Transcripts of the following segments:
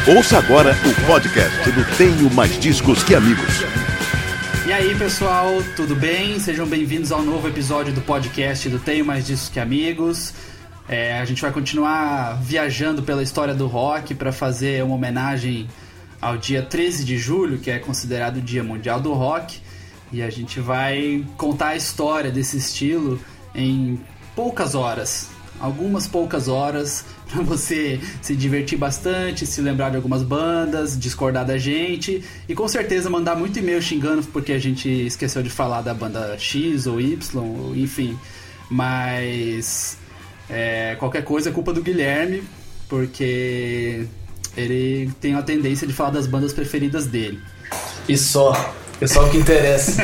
Ouça agora o podcast do Tenho Mais Discos Que Amigos. E aí, pessoal, tudo bem? Sejam bem-vindos ao novo episódio do podcast do Tenho Mais Discos Que Amigos. A gente vai continuar viajando pela história do rock para fazer uma homenagem ao dia 13 de julho, que é considerado o Dia Mundial do Rock. E a gente vai contar a história desse estilo em poucas horas. Algumas poucas horas para você se divertir bastante, se lembrar de algumas bandas, discordar da gente e com certeza mandar muito e-mail xingando porque a gente esqueceu de falar da banda X ou Y, enfim. Mas qualquer coisa é culpa do Guilherme, porque ele tem a tendência de falar das bandas preferidas dele. E só o que interessa.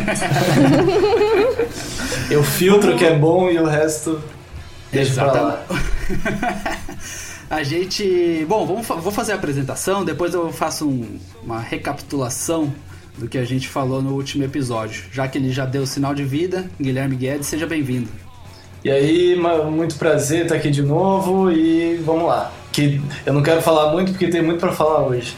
Eu filtro o que é bom e o resto deixa pra lá. A gente... Bom, vou fazer a apresentação, depois eu faço uma recapitulação do que a gente falou no último episódio. Já que ele já deu o sinal de vida, Guilherme Guedes, seja bem-vindo. E aí, muito prazer estar aqui de novo e vamos lá. Que eu não quero falar muito porque tem muito pra falar hoje.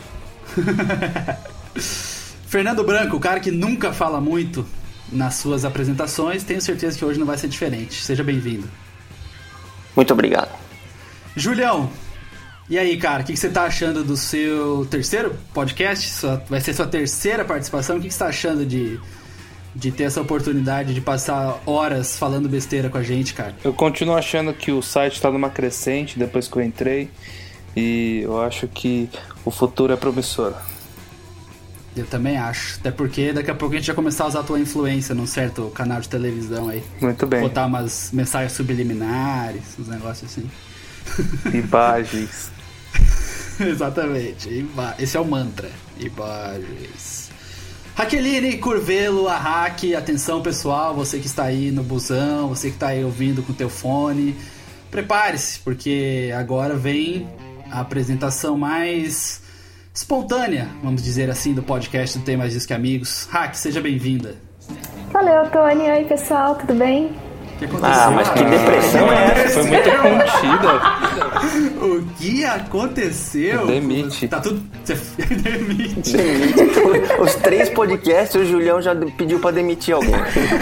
Fernando Branco, o cara que nunca fala muito nas suas apresentações, tenho certeza que hoje não vai ser diferente. Seja bem-vindo. Muito obrigado. Julião, e aí, cara, o que você tá achando do seu terceiro podcast? Vai ser sua terceira participação. O que você tá achando de ter essa oportunidade de passar horas falando besteira com a gente, cara? Eu continuo achando que o site tá numa crescente depois que eu entrei e eu acho que o futuro é promissor. Eu também acho, até porque daqui a pouco a gente vai começar a usar a tua influência num certo canal de televisão aí. Muito bem. Botar umas mensagens subliminares, uns negócios assim. Imagens. Exatamente, esse é o mantra. Imagens. Raqueline Curvelo, a Hack, atenção pessoal, você que está aí no busão, você que está aí ouvindo com o teu fone, prepare-se, porque agora vem a apresentação mais espontânea, vamos dizer assim, do podcast do Tem Mais Discos Que Amigos. Hack, seja bem-vinda. Valeu, Tony. Oi, pessoal, tudo bem? O que aconteceu? Mas que depressão é essa? Foi muito contida. O que aconteceu? Demite. Tá tudo... Demite. Os 3 podcasts, o Julião já pediu pra demitir alguém.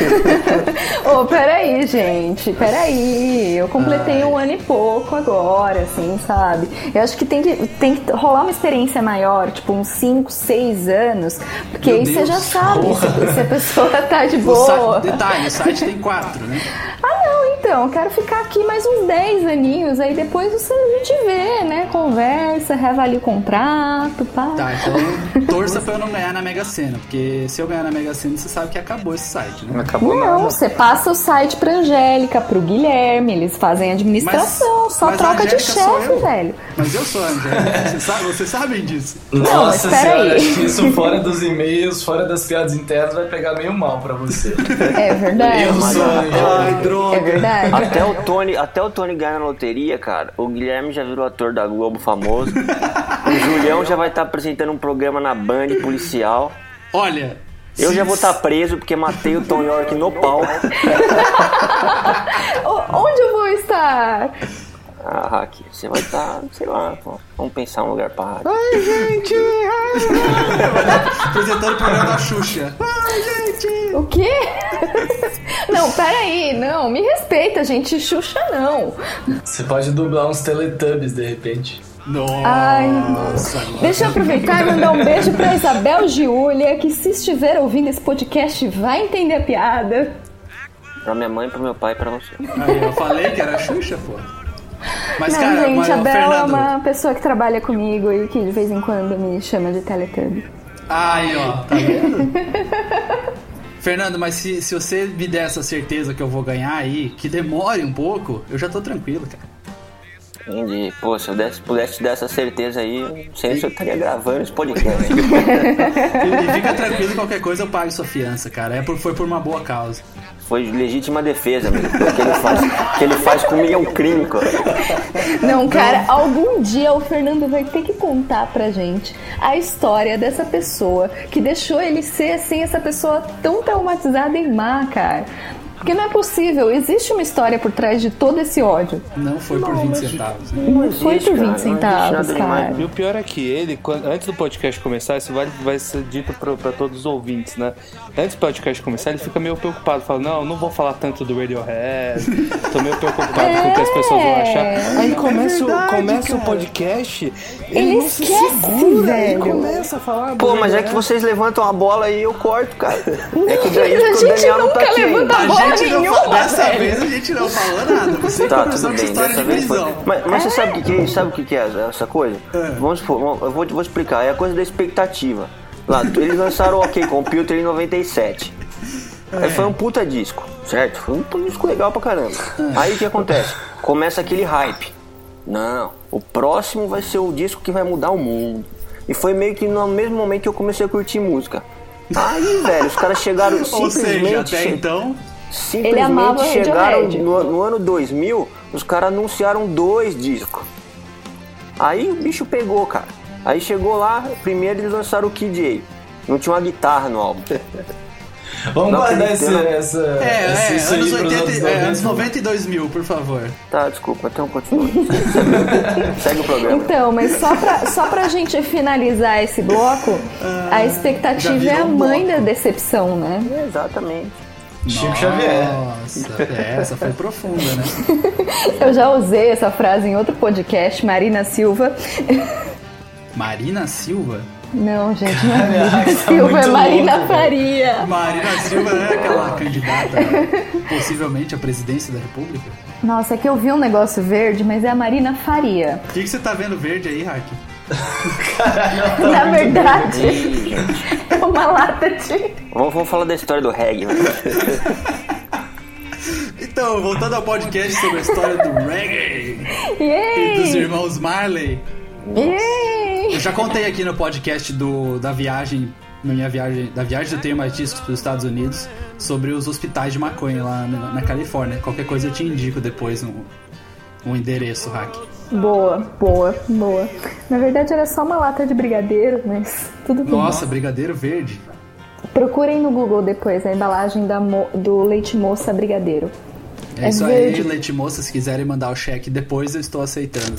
Peraí, gente, peraí. Eu completei 1 ano e pouco agora, assim, sabe? Eu acho que tem que rolar uma experiência maior, tipo uns 5, 6 anos, porque aí você já sabe se a pessoa tá de boa. Detalhe, o site tem 4, né? Não, então, eu quero ficar aqui mais uns 10 aninhos, aí depois a gente vê, né, conversa, reavalia o contrato, pá. Tá, então torça pra eu não ganhar na Mega Sena, porque se eu ganhar na Mega Sena, você sabe que acabou esse site, né? Não acabou Não, nada. você passa o site pra Angélica, pro Guilherme, eles fazem administração, só troca de chefe, velho. Mas eu sou a Angélica, vocês sabem disso. Nossa mas peraí. senhora, acho que isso fora dos e-mails, fora das piadas internas, vai pegar meio mal pra você. É verdade. Eu sou a Angélica. É verdade. Até o Tony ganhar na loteria, cara. O Guilherme já virou ator da Globo famoso. O Julião já vai estar apresentando um programa na Band policial. Olha... Eu já vou estar preso porque matei o Tom York no palco. Onde eu vou estar? Hack, você vai estar, sei lá, vamos pensar um lugar pra rádio. Ai, gente! Apresentando o programa da Xuxa. Ai, gente! O quê? Não, peraí, não, me respeita, gente, Xuxa não. Você pode dublar uns Teletubbies de repente. Nossa! Deixa eu aproveitar e mandar um beijo pra Isabel Giulia, que se estiver ouvindo esse podcast vai entender a piada. Pra minha mãe, pro meu pai e pra você. Aí, eu falei que era Xuxa, pô. Mas, não, cara, gente, a Bel Fernando... é uma pessoa que trabalha comigo e que de vez em quando me chama de Teletubby. Aí, ó, tá vendo? Fernando, mas se você me der essa certeza que eu vou ganhar aí, que demore um pouco, eu já tô tranquilo, cara. Entendi. Pô, se eu pudesse te dar essa certeza aí, eu não sei se eu estaria gravando esse podcast. E fica tranquilo, qualquer coisa eu pago sua fiança, cara. Foi por uma boa causa. Foi legítima defesa, amigo. O que ele faz comigo é um crime, cara. Não, cara, algum dia o Fernando vai ter que contar pra gente a história dessa pessoa que deixou ele ser, assim, essa pessoa tão traumatizada e má, cara. Porque não é possível, existe uma história por trás de todo esse ódio. Não foi por 20 centavos. Né? Não foi por 20 centavos, cara. E o pior é que ele, antes do podcast começar, isso vai ser dito pra todos os ouvintes, né? Antes do podcast começar, ele fica meio preocupado, fala, não vou falar tanto do Radiohead, tô meio preocupado com o que as pessoas vão achar. Aí começa o podcast, ele não se segura, velho. Ele começa a falar. Pô, mas é que vocês levantam a bola e eu corto, cara. É que daí o Daniel não tá aqui. Dessa vez a gente não falou nada. Você tá, começou tudo com bem, história de prisão. Mas você sabe o que é essa coisa? Vamos supor, eu vou explicar. É a coisa da expectativa. Lá, eles lançaram o OK Computer em 97. Aí foi um puta disco, certo? Foi um puta disco legal pra caramba. Aí o que acontece? Começa aquele hype. Não, o próximo vai ser o disco que vai mudar o mundo. E foi meio que no mesmo momento que eu comecei a curtir música. Aí, velho, os caras chegaram Ou seja, até então... Simplesmente chegaram no ano 2000, os caras anunciaram 2 discos. Aí o bicho pegou, cara. Aí chegou lá, primeiro eles lançaram o Kid A. Não tinha uma guitarra no álbum. Vamos guardar essa anos 80, anos 90 e 2000, por favor. Tá, desculpa, então continua. Segue o programa. Então, mas só pra gente finalizar esse bloco, a expectativa é a mãe da decepção, né? Exatamente. Chico Xavier. Nossa, essa foi profunda, né? Eu já usei essa frase em outro podcast, Marina Silva. Marina Silva? Não, gente, não é Marina Silva, é Marina Faria. Marina Silva é aquela candidata possivelmente à presidência da República? Nossa, é que eu vi um negócio verde, mas é a Marina Faria. O que você tá vendo verde aí, Hack? Caralho, na verdade, é uma lata de... Vamos falar da história do reggae, né? Então, voltando ao podcast sobre a história do reggae Yay! e dos irmãos Marley. Yay! Eu já contei aqui no podcast da viagem do Tenho Mais Discos para os Estados Unidos, sobre os hospitais de maconha lá na Califórnia. Qualquer coisa eu te indico depois um endereço, Hack. Boa. Na verdade era só uma lata de brigadeiro, mas tudo bem. Nossa, brigadeiro verde. Procurem no Google depois a embalagem do leite moça brigadeiro. É isso verde. aí, leite moça, se quiserem mandar o cheque depois, eu estou aceitando.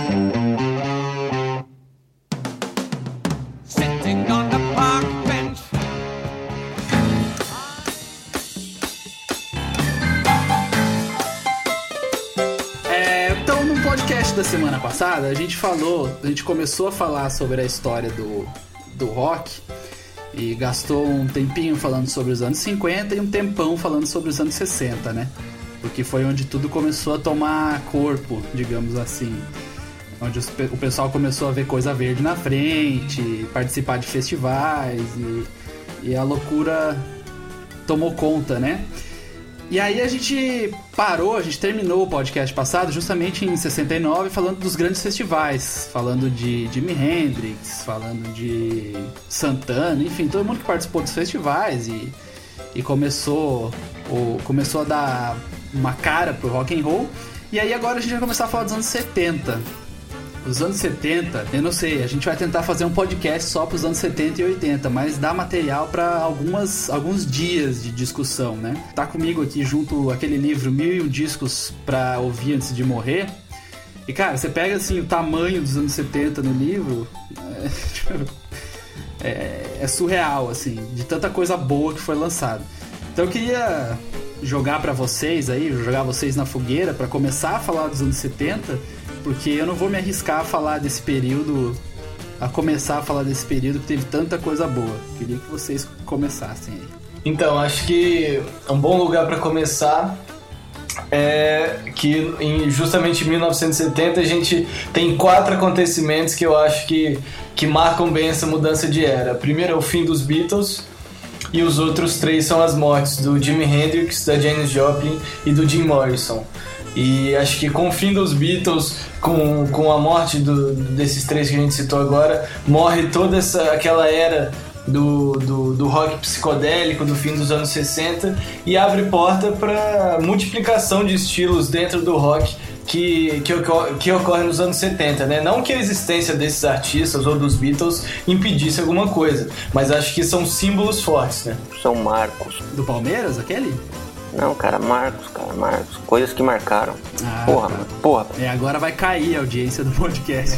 Então, no podcast da semana passada, a gente começou a falar sobre a história do rock e gastou um tempinho falando sobre os anos 50 e um tempão falando sobre os anos 60, né? Porque foi onde tudo começou a tomar corpo, digamos assim. Onde o pessoal começou a ver coisa verde na frente, participar de festivais e a loucura tomou conta, né? E aí a gente terminou o podcast passado justamente em 69 falando dos grandes festivais, falando de Jimi Hendrix, falando de Santana, enfim, todo mundo que participou dos festivais e começou a dar uma cara pro rock and roll. E aí agora a gente vai começar a falar dos anos 70. Os anos 70, eu não sei, a gente vai tentar fazer um podcast só pros anos 70 e 80, mas dá material para alguns dias de discussão, né? Tá comigo aqui junto aquele livro 1001 Discos pra Ouvir Antes de Morrer. E cara, você pega assim o tamanho dos anos 70 no livro, é surreal, assim, de tanta coisa boa que foi lançada. Então eu queria jogar vocês na fogueira para começar a falar dos anos 70, porque eu não vou me arriscar a falar desse período, que teve tanta coisa boa. Queria que vocês começassem aí. Então, acho que um bom lugar para começar é que justamente em 1970 a gente tem 4 acontecimentos que eu acho que marcam bem essa mudança de era. Primeiro é o fim dos Beatles, e os outros 3 são as mortes do Jimi Hendrix, da Janis Joplin e do Jim Morrison. E acho que com o fim dos Beatles, com a morte desses 3 que a gente citou agora, morre toda aquela era do rock psicodélico do fim dos anos 60 e abre porta para multiplicação de estilos dentro do rock que ocorre nos anos 70, né? Não que a existência desses artistas ou dos Beatles impedisse alguma coisa, mas acho que são símbolos fortes, né? São marcos. Do Palmeiras, aquele? Não, cara, Marcos. Coisas que marcaram. Porra, mano. Porra. Agora vai cair a audiência do podcast.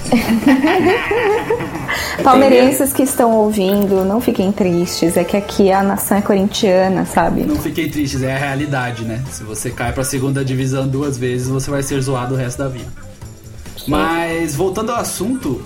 Palmeirenses que estão ouvindo, não fiquem tristes. É que aqui a nação é corintiana, sabe? Não fiquem tristes, é a realidade, né? Se você cai pra segunda divisão 2 vezes, você vai ser zoado o resto da vida. Sim. Mas, voltando ao assunto,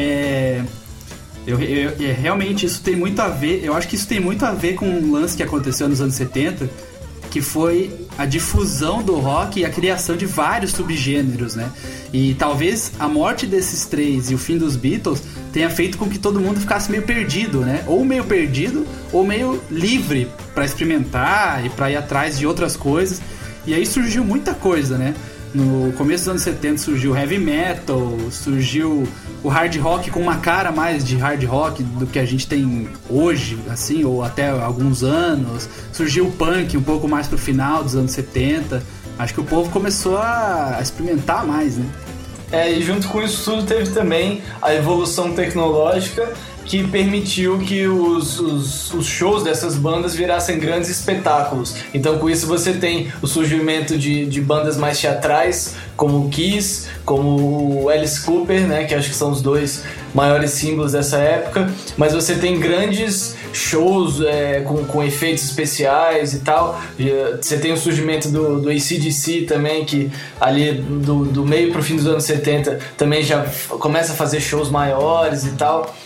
realmente isso tem muito a ver. Eu acho que isso tem muito a ver com um lance que aconteceu nos anos 70, que foi a difusão do rock e a criação de vários subgêneros, né? E talvez a morte desses 3 e o fim dos Beatles tenha feito com que todo mundo ficasse meio perdido, né? Ou meio perdido, ou meio livre para experimentar e para ir atrás de outras coisas. E aí surgiu muita coisa, né? No começo dos anos 70 surgiu o heavy metal, surgiu o hard rock com uma cara mais de hard rock do que a gente tem hoje, assim, ou até alguns anos. Surgiu o punk um pouco mais pro final dos anos 70. Acho que o povo começou a experimentar mais, né? E junto com isso tudo teve também a evolução tecnológica que permitiu que os shows dessas bandas virassem grandes espetáculos. Então com isso você tem o surgimento de bandas mais teatrais, como o Kiss, como o Alice Cooper, né, que acho que são os 2 maiores símbolos dessa época, mas você tem grandes shows com efeitos especiais e tal. Você tem o surgimento do AC/DC também, que ali do meio pro fim dos anos 70 também já começa a fazer shows maiores e tal.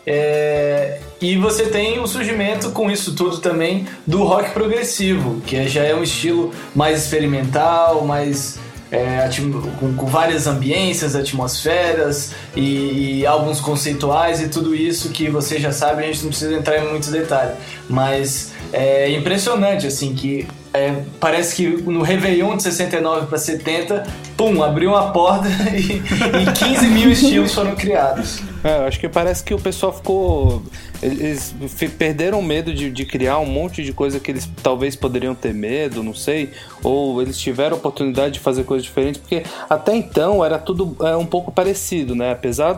E você tem o surgimento com isso tudo também do rock progressivo, que já é um estilo mais experimental, mais com várias ambiências, atmosferas e álbuns conceituais e tudo isso que você já sabe, a gente não precisa entrar em muitos detalhes, mas é impressionante assim que parece que no Réveillon de 69 para 70, abriu uma porta e 15 mil estilos foram criados. Acho que parece que o pessoal ficou... Eles perderam o medo de criar um monte de coisa que eles talvez poderiam ter medo, não sei, ou eles tiveram a oportunidade de fazer coisas diferentes, porque até então era tudo um pouco parecido, né? Apesar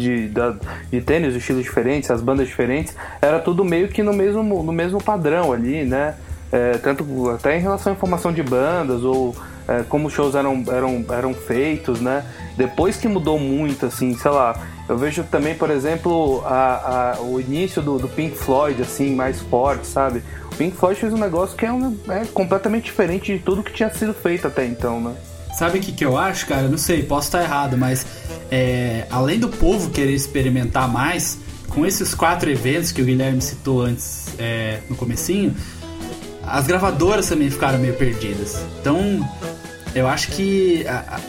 de terem os estilos diferentes, as bandas diferentes, era tudo meio que no mesmo padrão ali, né? Tanto até em relação à informação de bandas ou como os shows eram feitos, né? Depois que mudou muito, assim, sei lá, eu vejo também, por exemplo, o início do Pink Floyd, assim, mais forte, sabe? O Pink Floyd fez um negócio que é completamente diferente de tudo que tinha sido feito até então, né? Sabe o que eu acho, cara? Eu não sei, posso estar errado, mas além do povo querer experimentar mais, com esses 4 eventos que o Guilherme citou antes, no comecinho, as gravadoras também ficaram meio perdidas. Então, eu acho que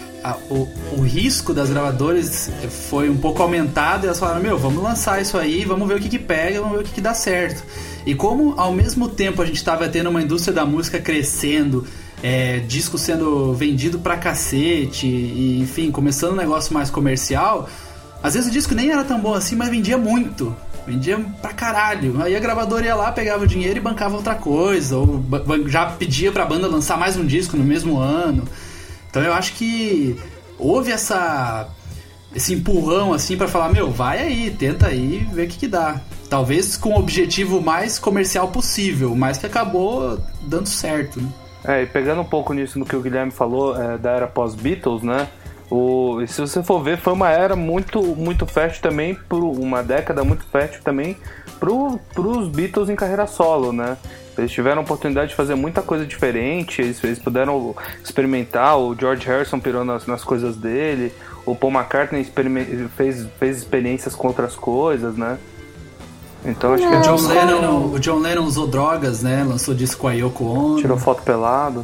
o risco das gravadoras foi um pouco aumentado e elas falaram, vamos lançar isso aí, vamos ver o que pega, vamos ver o que dá certo. E como ao mesmo tempo a gente estava tendo uma indústria da música crescendo, disco sendo vendido pra cacete, e enfim, começando um negócio mais comercial, às vezes o disco nem era tão bom assim, mas vendia muito. Vendia pra caralho. Aí a gravadora ia lá, pegava o dinheiro e bancava outra coisa, ou já pedia pra banda lançar mais um disco no mesmo ano. Então eu acho que houve esse empurrão assim pra falar, vai aí, tenta aí, vê o que dá. Talvez com o objetivo mais comercial possível, mas que acabou dando certo, né? E pegando um pouco nisso no que o Guilherme falou, da era pós-Beatles, né? Se você for ver, foi uma era muito, muito fértil também, uma década muito fértil também pros Beatles em carreira solo, né? Eles tiveram a oportunidade de fazer muita coisa diferente, eles puderam experimentar, o George Harrison pirou nas coisas dele, o Paul McCartney fez experiências com outras coisas, né? Então acho que o John Lennon usou drogas, né? Lançou disco com a Yoko Ono. Tirou foto pelado.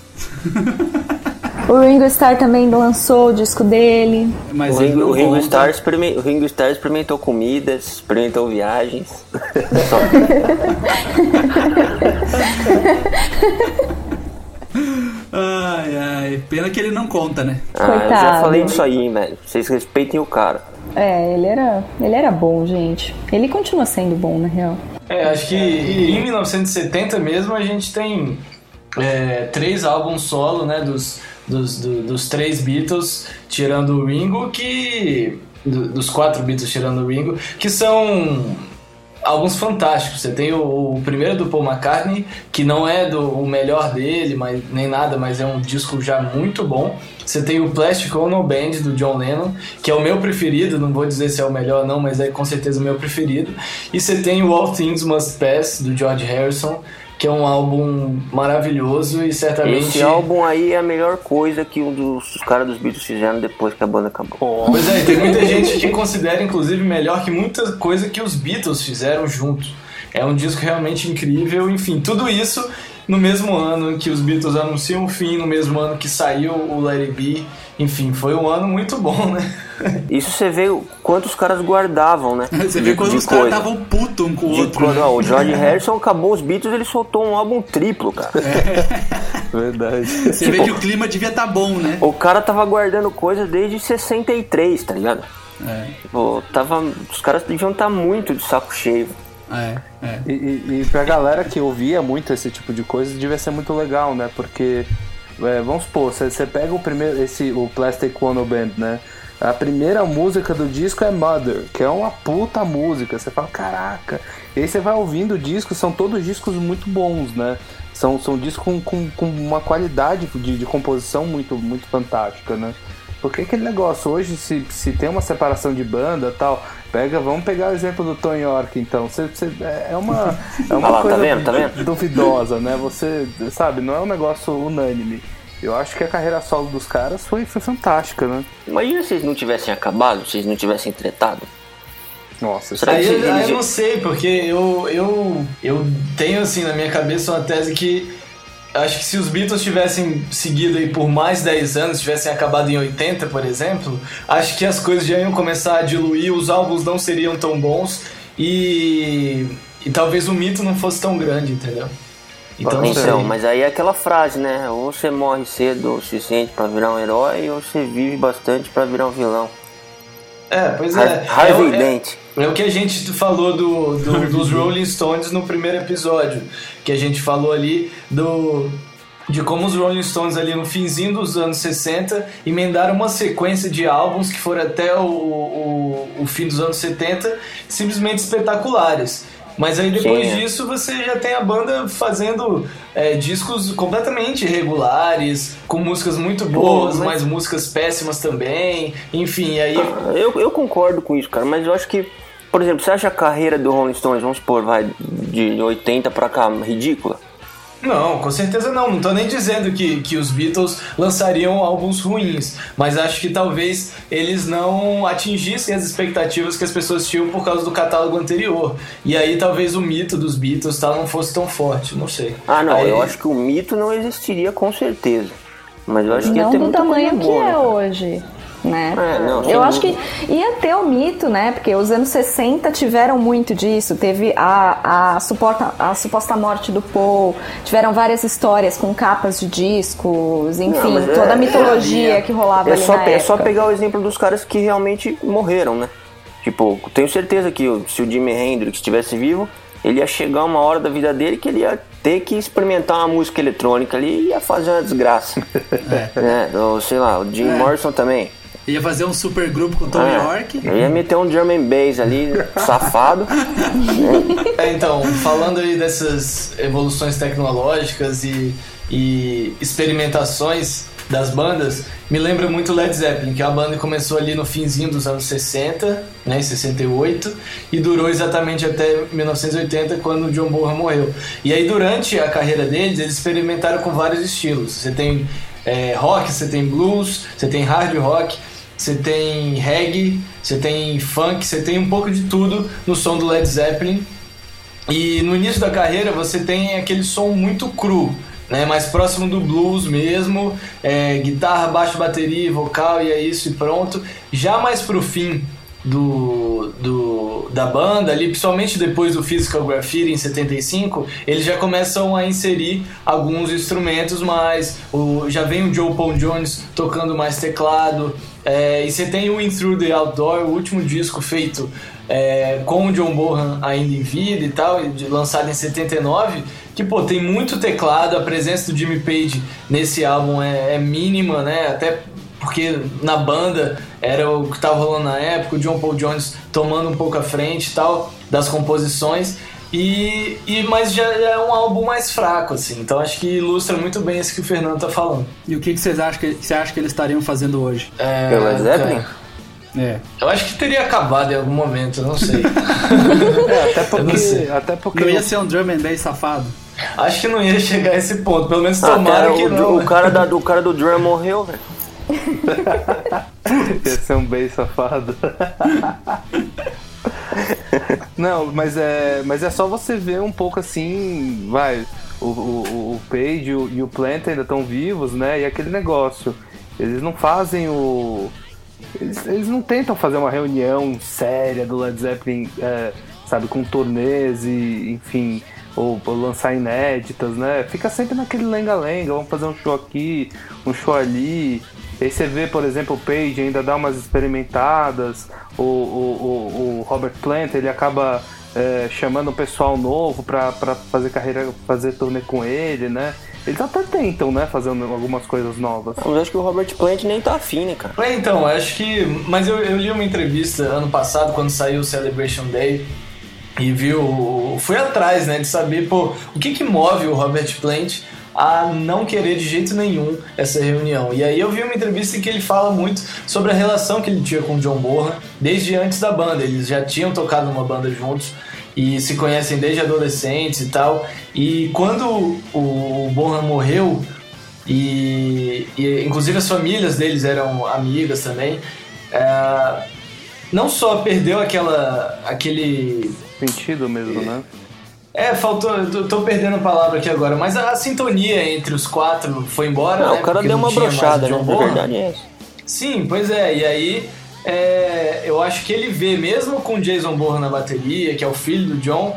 O Ringo Starr também lançou o disco dele. Mas o Ringo Starr experimentou comidas, experimentou viagens. Ai, pena que ele não conta, né? Coitado. Eu já falei disso aí, velho. Vocês respeitem o cara. Ele era bom, gente. Ele continua sendo bom, na real. Acho que em 1970 mesmo a gente tem 3 álbuns solo, né, dos 3 Beatles, tirando o Ringo, dos 4 Beatles tirando o Ringo, que são álbuns fantásticos. Você tem o primeiro do Paul McCartney, que não é o melhor dele, nem nada, mas é um disco já muito bom. Você tem o Plastic Ono Band, do John Lennon, que é o meu preferido, não vou dizer se é o melhor não, mas é com certeza o meu preferido. E você tem o All Things Must Pass, do George Harrison, que é um álbum maravilhoso e certamente... Esse álbum aí é a melhor coisa que os caras dos Beatles fizeram depois que a banda acabou. Pois é, tem muita gente que considera, inclusive, melhor que muita coisa que os Beatles fizeram juntos. É um disco realmente incrível, enfim, tudo isso no mesmo ano que os Beatles anunciam o fim, no mesmo ano que saiu o Let It Be. Enfim, foi um ano muito bom, né? Isso você vê quantos caras guardavam, né? Você vê quando os caras estavam putos um com o outro. Né? O George Harrison acabou os Beatles, ele soltou um álbum triplo, cara. Verdade. Você vê que o clima devia estar bom, né? O cara tava guardando coisa desde 63, tá ligado? Os caras deviam estar muito de saco cheio. E pra galera que ouvia muito esse tipo de coisa, devia ser muito legal, né? Porque, vamos supor, você pega o Plastic Ono Band, né? A primeira música do disco é Mother, que é uma puta música. Você fala, caraca. E aí você vai ouvindo o disco, são todos discos muito bons, né? São discos com uma qualidade de composição muito, muito fantástica, né? Porque aquele negócio, hoje se tem uma separação de banda e tal, vamos pegar o exemplo do Tom York, então. É uma coisa tá vendo? duvidosa, né? Você, sabe, não é um negócio unânime. Eu acho que a carreira solo dos caras foi fantástica, né? Imagina se eles não tivessem acabado, se eles não tivessem tretado. Nossa, aí eu não sei, porque eu tenho assim na minha cabeça uma tese que acho que se os Beatles tivessem seguido aí por mais 10 anos, tivessem acabado em 80, por exemplo, acho que as coisas já iam começar a diluir, os álbuns não seriam tão bons e talvez o mito não fosse tão grande, entendeu? Então, mas aí é aquela frase, né? Ou você morre cedo o suficiente pra virar um herói, ou você vive bastante pra virar um vilão. Pois é. Harvey Dent. É o que a gente falou dos Rolling Stones no primeiro episódio. Que a gente falou ali de como os Rolling Stones ali no finzinho dos anos 60 emendaram uma sequência de álbuns que foram até o fim dos anos 70 simplesmente espetaculares. Mas aí depois disso você já tem a banda fazendo discos completamente irregulares, com músicas muito boas, mas músicas péssimas também, enfim, aí... Eu concordo com isso, cara, mas eu acho que, por exemplo, você acha a carreira do Rolling Stones, vamos supor, de 80 pra cá, ridícula? Não, com certeza não tô nem dizendo que os Beatles lançariam álbuns ruins, mas acho que talvez eles não atingissem as expectativas que as pessoas tinham por causa do catálogo anterior, e aí talvez o mito dos Beatles não fosse tão forte, não sei. Eu acho que o mito não existiria com certeza, mas eu acho que não do tamanho que é hoje. Né? Eu acho que ia ter o mito, né? Porque os anos 60 tiveram muito disso. Teve a suposta morte do Paul, tiveram várias histórias com capas de discos, enfim, toda a mitologia que rolava ali na época. É só pegar o exemplo dos caras que realmente morreram, né? Tipo, tenho certeza que se o Jimi Hendrix estivesse vivo, ele ia chegar uma hora da vida dele que ele ia ter que experimentar uma música eletrônica ali e ia fazer uma desgraça. Ou sei lá, o Jim Morrison também. Ia fazer um super grupo com o Tom York. Eu ia meter um drum and bass ali, safado. Então, falando aí dessas evoluções tecnológicas e experimentações das bandas, me lembra muito Led Zeppelin, que a banda começou ali no finzinho dos anos 60, né, em 68, e durou exatamente até 1980, quando o John Bonham morreu. E aí, durante a carreira deles, eles experimentaram com vários estilos. Você tem rock, você tem blues, você tem hard rock, você tem reggae, você tem funk, você tem um pouco de tudo no som do Led Zeppelin. E no início da carreira você tem aquele som muito cru, né, mais próximo do blues mesmo, guitarra, baixo, bateria, vocal, e é isso e pronto. Já mais pro fim da banda ali, principalmente depois do Physical Graffiti em 75, eles já começam a inserir alguns instrumentos, mas já vem o Joe Paul Jones tocando mais teclado, e você tem o In Through the Outdoor, o último disco feito com o John Bonham ainda em vida e tal, lançado em 79, que tem muito teclado. A presença do Jimmy Page nesse álbum é mínima, né? Até porque na banda era o que estava rolando na época, o John Paul Jones tomando um pouco a frente e tal, das composições, mas já é um álbum mais fraco, assim, então acho que ilustra muito bem isso que o Fernando tá falando. E o que você acha que eles estariam fazendo hoje? Pelo Led Zeppelin? Eu acho que teria acabado em algum momento, eu não sei. Até porque não ia ser um drum and bass safado. Acho que não ia chegar a esse ponto, pelo menos tomara que não. O cara do drum morreu, velho. Ia ser um bass safado. Não, mas é só você ver um pouco assim, o Page e o Plant ainda estão vivos, né? E aquele negócio, eles não fazem eles não tentam fazer uma reunião séria do Led Zeppelin, sabe, com turnês e, enfim, ou lançar inéditas, né? Fica sempre naquele lenga-lenga, vamos fazer um show aqui, um show ali. E aí você vê, por exemplo, o Page ainda dá umas experimentadas, o Robert Plant, ele acaba chamando um pessoal novo pra fazer turnê com ele, né? Eles até tentam, né, fazer algumas coisas novas. Mas acho que o Robert Plant nem tá afim, né, cara? Então, acho que... Mas eu li uma entrevista ano passado, quando saiu o Celebration Day, e fui atrás, né, de saber, o que move o Robert Plant a não querer de jeito nenhum essa reunião. E aí eu vi uma entrevista em que ele fala muito sobre a relação que ele tinha com o John Bonham desde antes da banda. Eles já tinham tocado numa banda juntos e se conhecem desde adolescentes e tal. E quando o Bonham morreu, e inclusive as famílias deles eram amigas também, não só perdeu aquele... sentido mesmo, né? Faltou, tô perdendo a palavra aqui agora, mas a sintonia entre os quatro foi embora, não, né? O cara deu uma brochada, né? Na verdade é isso. Sim, pois é, e aí eu acho que ele vê, mesmo com o Jason Bonham na bateria, que é o filho do John,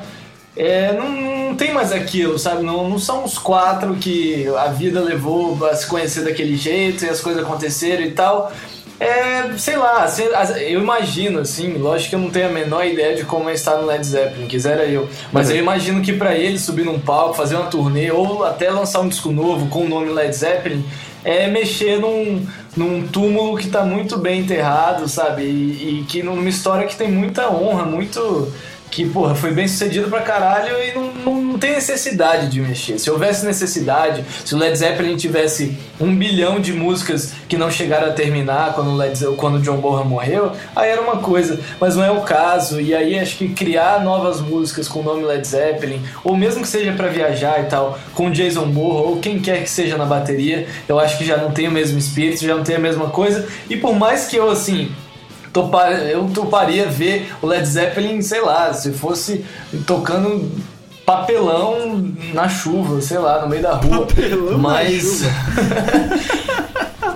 não tem mais aquilo, sabe? Não são os quatro que a vida levou a se conhecer daquele jeito e as coisas aconteceram e tal. Sei lá, eu imagino, assim, lógico que eu não tenho a menor ideia de como é estar no Led Zeppelin, quisera eu, mas eu imagino que pra ele subir num palco, fazer uma turnê ou até lançar um disco novo com o nome Led Zeppelin, mexer num túmulo que tá muito bem enterrado, sabe, e que numa história que tem muita honra, que, porra, foi bem sucedido pra caralho e não tem necessidade de mexer. Se houvesse necessidade, se o Led Zeppelin tivesse 1 bilhão de músicas que não chegaram a terminar quando o John Bonham morreu, aí era uma coisa, mas não é o caso. E aí acho que criar novas músicas com o nome Led Zeppelin, ou mesmo que seja pra viajar e tal, com o Jason Bonham ou quem quer que seja na bateria, eu acho que já não tem o mesmo espírito, já não tem a mesma coisa. E por mais que eu toparia ver o Led Zeppelin, sei lá, se fosse tocando papelão na chuva, sei lá, no meio da rua. Papelão mas na chuva.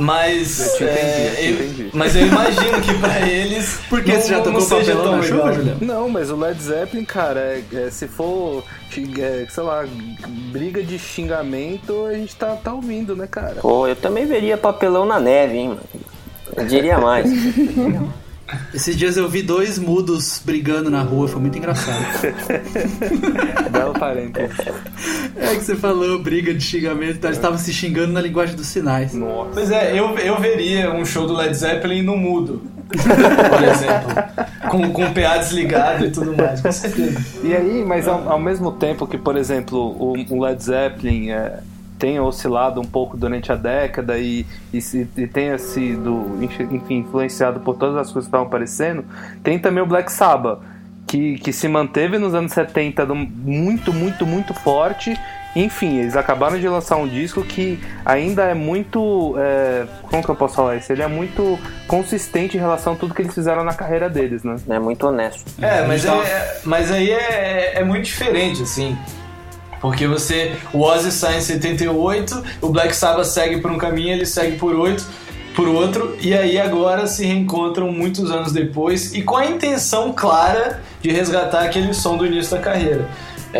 Mas eu imagino que pra eles... Por que você já tocou papelão na chuva, Julião? Não, mas o Led Zeppelin, cara, se for, sei lá, briga de xingamento, a gente tá ouvindo, né, cara? Pô, eu também veria papelão na neve, hein, mano. Eu diria mais. Esses dias eu vi 2 mudos brigando na rua, foi muito engraçado. Belo parênteses. Que você falou, briga de xingamento, eles estavam se xingando na linguagem dos sinais. Nossa. Pois eu veria um show do Led Zeppelin no mudo, por exemplo, com o PA desligado e tudo mais, com certeza. E aí, mas ao mesmo tempo que, por exemplo, o Led Zeppelin tenha oscilado um pouco durante a década e tenha sido, enfim, influenciado por todas as coisas que estavam aparecendo, tem também o Black Sabbath, que se manteve nos anos 70 muito, muito, muito forte. Enfim, eles acabaram de lançar um disco que ainda é muito... como que eu posso falar isso? Ele é muito consistente em relação a tudo que eles fizeram na carreira deles, né? É muito honesto. Mas aí é muito diferente, assim. Porque o Ozzy sai em 78, o Black Sabbath segue por um caminho, ele segue por outro, e aí agora se reencontram muitos anos depois e com a intenção clara de resgatar aquele som do início da carreira.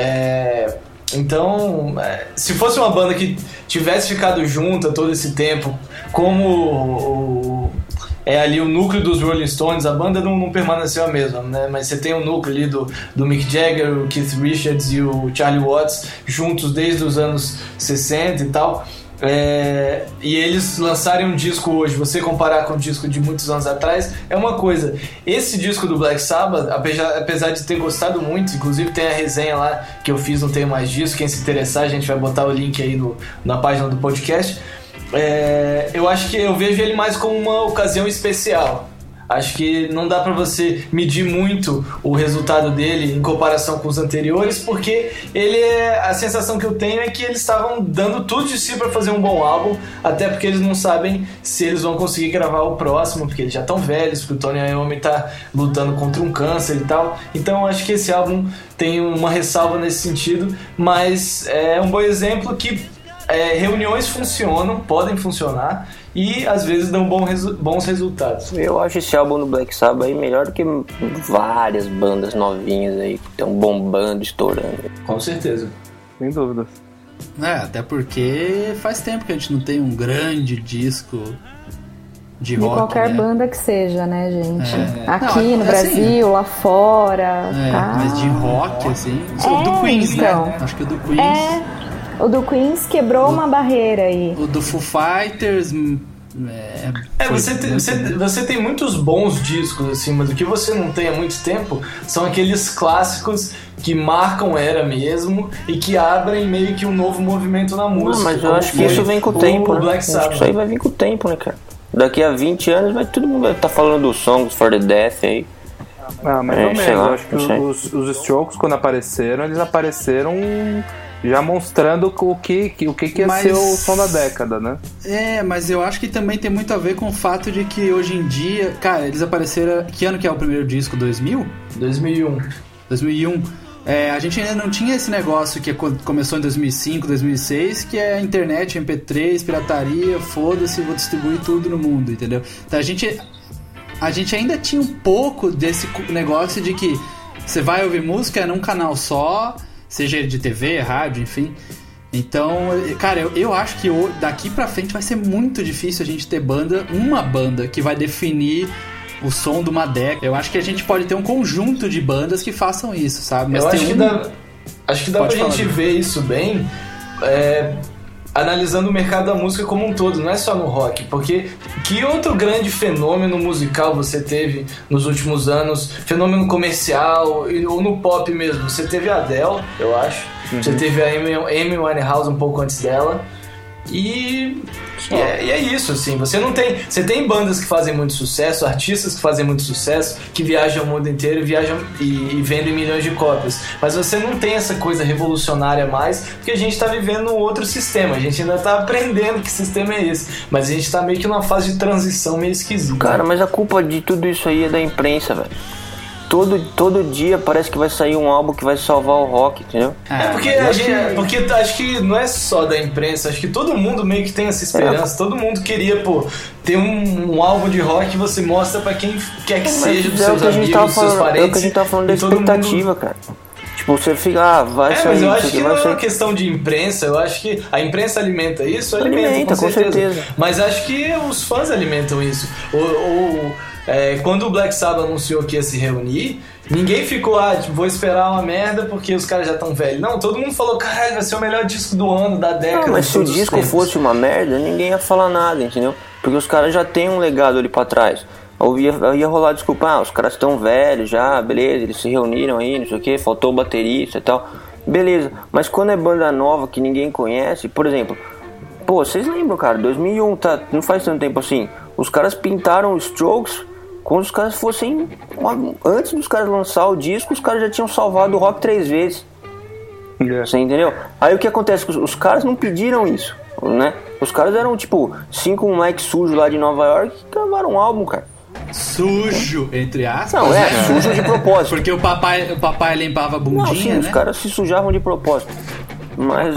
Então, se fosse uma banda que tivesse ficado junta todo esse tempo, como ali o núcleo dos Rolling Stones, a banda não permaneceu a mesma, né? Mas você tem o núcleo ali do Mick Jagger, o Keith Richards e o Charlie Watts juntos desde os anos 60 e tal. E eles lançarem um disco hoje, você comparar com um disco de muitos anos atrás, é uma coisa. Esse disco do Black Sabbath, apesar de ter gostado muito, inclusive tem a resenha lá que eu fiz, Não Tenho Mais Disso, quem se interessar a gente vai botar o link aí na página do podcast. Eu acho que eu vejo ele mais como uma ocasião especial. Acho que não dá pra você medir muito o resultado dele em comparação com os anteriores, porque a sensação que eu tenho é que eles estavam dando tudo de si pra fazer um bom álbum, até porque eles não sabem se eles vão conseguir gravar o próximo, porque eles já estão velhos, porque o Tony Iommi tá lutando contra um câncer e tal. Então acho que esse álbum tem uma ressalva nesse sentido, mas é um bom exemplo que reuniões funcionam, podem funcionar e às vezes dão bons resultados. Eu acho esse álbum do Black Sabbath aí melhor do que várias bandas novinhas aí que estão bombando, estourando. Com certeza. Sem dúvida. Até porque faz tempo que a gente não tem um grande disco de rock. De qualquer banda que seja, né, gente? Aqui no Brasil, lá fora. Mas de rock, assim. O do Queens, então. né? Acho que o do Queens. O do Queens quebrou uma barreira aí. O do Foo Fighters. Você tem muitos bons discos, assim, mas o que você não tem há muito tempo são aqueles clássicos que marcam era mesmo e que abrem meio que um novo movimento na música. Mas eu acho que isso vem com o tempo, né? Black Acho que isso aí vai vir com o tempo, né, cara? Daqui a 20 anos todo mundo vai estar falando dos Songs for the Death aí. Mais ou menos. Eu acho que os Strokes, quando apareceram, eles apareceram já mostrando o que ia ser o som da década, né? Mas eu acho que também tem muito a ver com o fato de que hoje em dia... Cara, eles apareceram... Que ano que é o primeiro disco? 2000? 2001. A gente ainda não tinha esse negócio que começou em 2005, 2006, que é a internet, MP3, pirataria, foda-se, vou distribuir tudo no mundo, entendeu? Então a gente ainda tinha um pouco desse negócio de que você vai ouvir música num canal só... Seja de TV, rádio, enfim. Então, cara, eu acho que daqui pra frente vai ser muito difícil a gente ter uma banda que vai definir o som de uma década. Eu acho que a gente pode ter um conjunto de bandas que façam isso, sabe? Mas acho que dá pra gente ver isso bem analisando o mercado da música como um todo, não é só no rock, porque que outro grande fenômeno musical você teve nos últimos anos, fenômeno comercial ou no pop mesmo? Você teve a Adele, eu acho, você teve a Amy Winehouse um pouco antes dela, e é isso, assim, você tem bandas que fazem muito sucesso, artistas que fazem muito sucesso, que viajam o mundo inteiro e vendem milhões de cópias, mas você não tem essa coisa revolucionária mais, porque a gente está vivendo um outro sistema, a gente ainda está aprendendo que sistema é esse, mas a gente está meio que numa fase de transição meio esquisita. Cara, mas a culpa de tudo isso aí é da imprensa, velho. Todo dia parece que vai sair um álbum que vai salvar o rock, entendeu? Porque acho que não é só da imprensa, acho que todo mundo meio que tem essa esperança, todo mundo queria, ter um álbum de rock que você mostra pra quem quer que seja, dos seus amigos, dos seus parentes. É o que a gente tá falando da expectativa, cara. Tipo, você fica, vai sair. Mas eu acho que não é uma questão de imprensa, eu acho que a imprensa alimenta isso, alimenta com certeza. Mas acho que os fãs alimentam isso. Quando o Black Sabbath anunciou que ia se reunir, ninguém ficou, vou esperar uma merda porque os caras já estão velhos. Não, todo mundo falou, caralho, vai ser o melhor disco do ano, da década. Não, mas se o disco fosse uma merda, ninguém ia falar nada, entendeu? Porque os caras já têm um legado ali pra trás. Ia rolar desculpa, os caras estão velhos já, beleza, eles se reuniram aí, não sei o que, faltou o baterista e tal. Beleza, mas quando é banda nova que ninguém conhece, por exemplo, vocês lembram, cara, 2001, não faz tanto tempo assim, os caras pintaram os Strokes como se os caras fossem... Antes dos caras lançar o disco, os caras já tinham salvado o rock 3 vezes. Você entendeu? Aí o que acontece? Os caras não pediram isso, né? Os caras eram, 5 moleques sujos lá de Nova York que gravaram um álbum, cara. Sujo, entre aspas. Não, sujo de propósito. Porque o papai limpava a bundinha, não, sim, né? Os caras se sujavam de propósito. Mas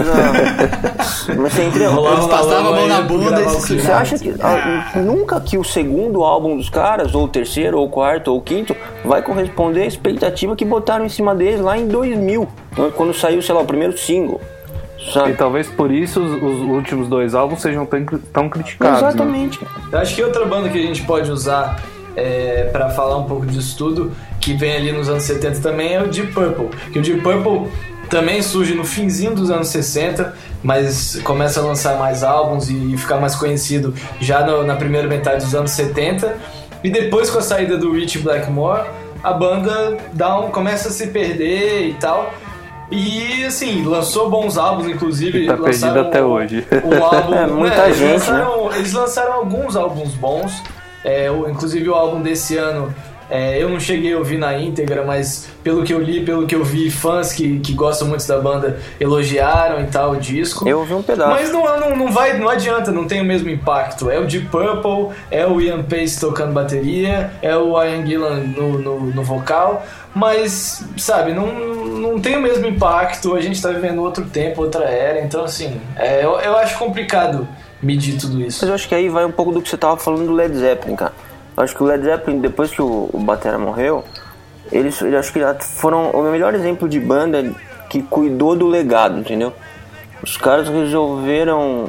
você entendeu? Eles passavam a mão na bunda e se sujavam. Você acha que nunca que o segundo álbum dos caras, ou o terceiro, ou o quarto, ou o quinto, vai corresponder à expectativa que botaram em cima deles lá em 2000, quando saiu, sei lá, o primeiro single? Sabe? E talvez por isso os últimos 2 álbuns sejam tão criticados. Exatamente. Né? Eu acho que outra banda que a gente pode usar pra falar um pouco disso tudo, que vem ali nos anos 70 também, é o Deep Purple. Que o Deep Purple também surge no finzinho dos anos 60, mas começa a lançar mais álbuns e ficar mais conhecido já na primeira metade dos anos 70. E depois, com a saída do Ritchie Blackmore, a banda começa a se perder e tal. E assim, lançou bons álbuns, inclusive. E tá perdido até hoje. Um álbum, muita gente, eles lançaram alguns álbuns bons. Inclusive o álbum desse ano, eu não cheguei a ouvir na íntegra, mas pelo que eu li, pelo que eu vi, fãs que gostam muito da banda elogiaram e tal o disco. Eu ouvi um pedaço. Mas não adianta, não tem o mesmo impacto. É o Deep Purple, é o Ian Pace tocando bateria, é o Ian Gillan no vocal, mas, sabe, não tem o mesmo impacto. A gente tá vivendo outro tempo, outra era, então assim, eu acho complicado medir tudo isso. Mas eu acho que aí vai um pouco do que você tava falando do Led Zeppelin, cara. Eu acho que o Led Zeppelin, depois que o batera morreu, eles acho que foram o melhor exemplo de banda que cuidou do legado, entendeu? Os caras resolveram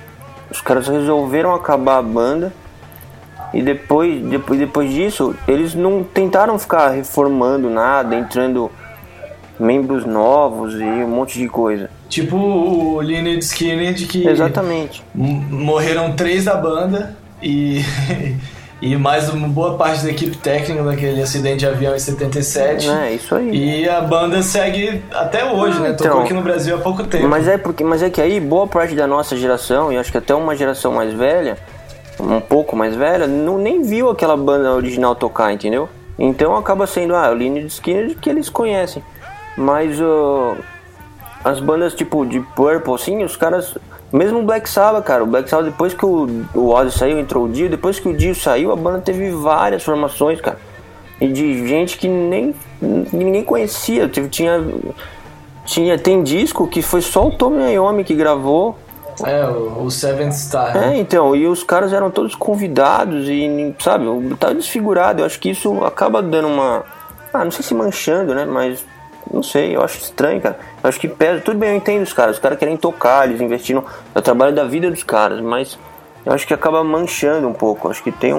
acabar a banda e depois disso eles não tentaram ficar reformando nada, entrando membros novos e um monte de coisa. Tipo o Lynyrd Skynyrd, que exatamente morreram 3 da banda e mais uma boa parte da equipe técnica naquele acidente de avião em 77. É, isso aí. E a banda segue até hoje, né? Tocou aqui no Brasil há pouco tempo. Mas é que aí boa parte da nossa geração, e acho que até uma geração mais velha, um pouco mais velha, nem viu aquela banda original tocar, entendeu? Então acaba sendo o Lynyrd Skynyrd que eles conhecem. Mas as bandas tipo de Purple, assim, os caras... Mesmo o Black Sabbath, cara, o Black Sabbath, depois que o Ozzy saiu, entrou o Dio, depois que o Dio saiu, a banda teve várias formações, cara. E de gente que ninguém conhecia. Tem disco que foi só o Tommy Iommi que gravou. O Seventh Star. Né? Então, e os caras eram todos convidados e, sabe, tava desfigurado. Eu acho que isso acaba dando uma... não sei se manchando, né, mas... Não sei, eu acho estranho, cara. Eu acho que pesa. Tudo bem, eu entendo os caras querem tocar, eles investiram no trabalho da vida dos caras, mas eu acho que acaba manchando um pouco. Eu acho que tem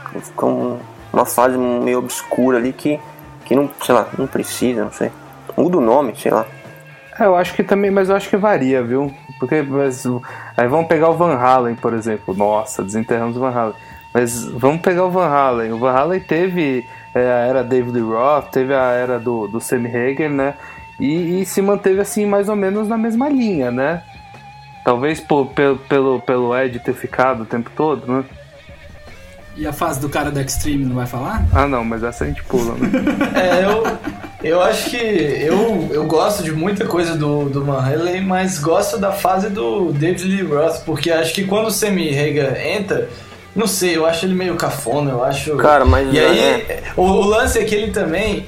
uma fase meio obscura ali que não, sei lá, não precisa, não sei. Muda o nome, sei lá. Eu acho que também, mas eu acho que varia, viu? Porque aí vamos pegar o Van Halen, por exemplo. Nossa, desenterramos o Van Halen. Mas vamos pegar o Van Halen. O Van Halen teve a era David Roth, teve a era do Sammy Hagar, né? E se manteve assim mais ou menos na mesma linha, né? Talvez pelo Ed ter ficado o tempo todo, né? E a fase do cara do Extreme não vai falar? Não, mas essa a gente pula, né? Eu acho que eu gosto de muita coisa do Van Halen, mas gosto da fase do David Lee Roth, porque acho que quando o Sammy Hagar entra, não sei, eu acho ele meio cafona, eu acho... Cara, mas... E aí, o lance é que ele também,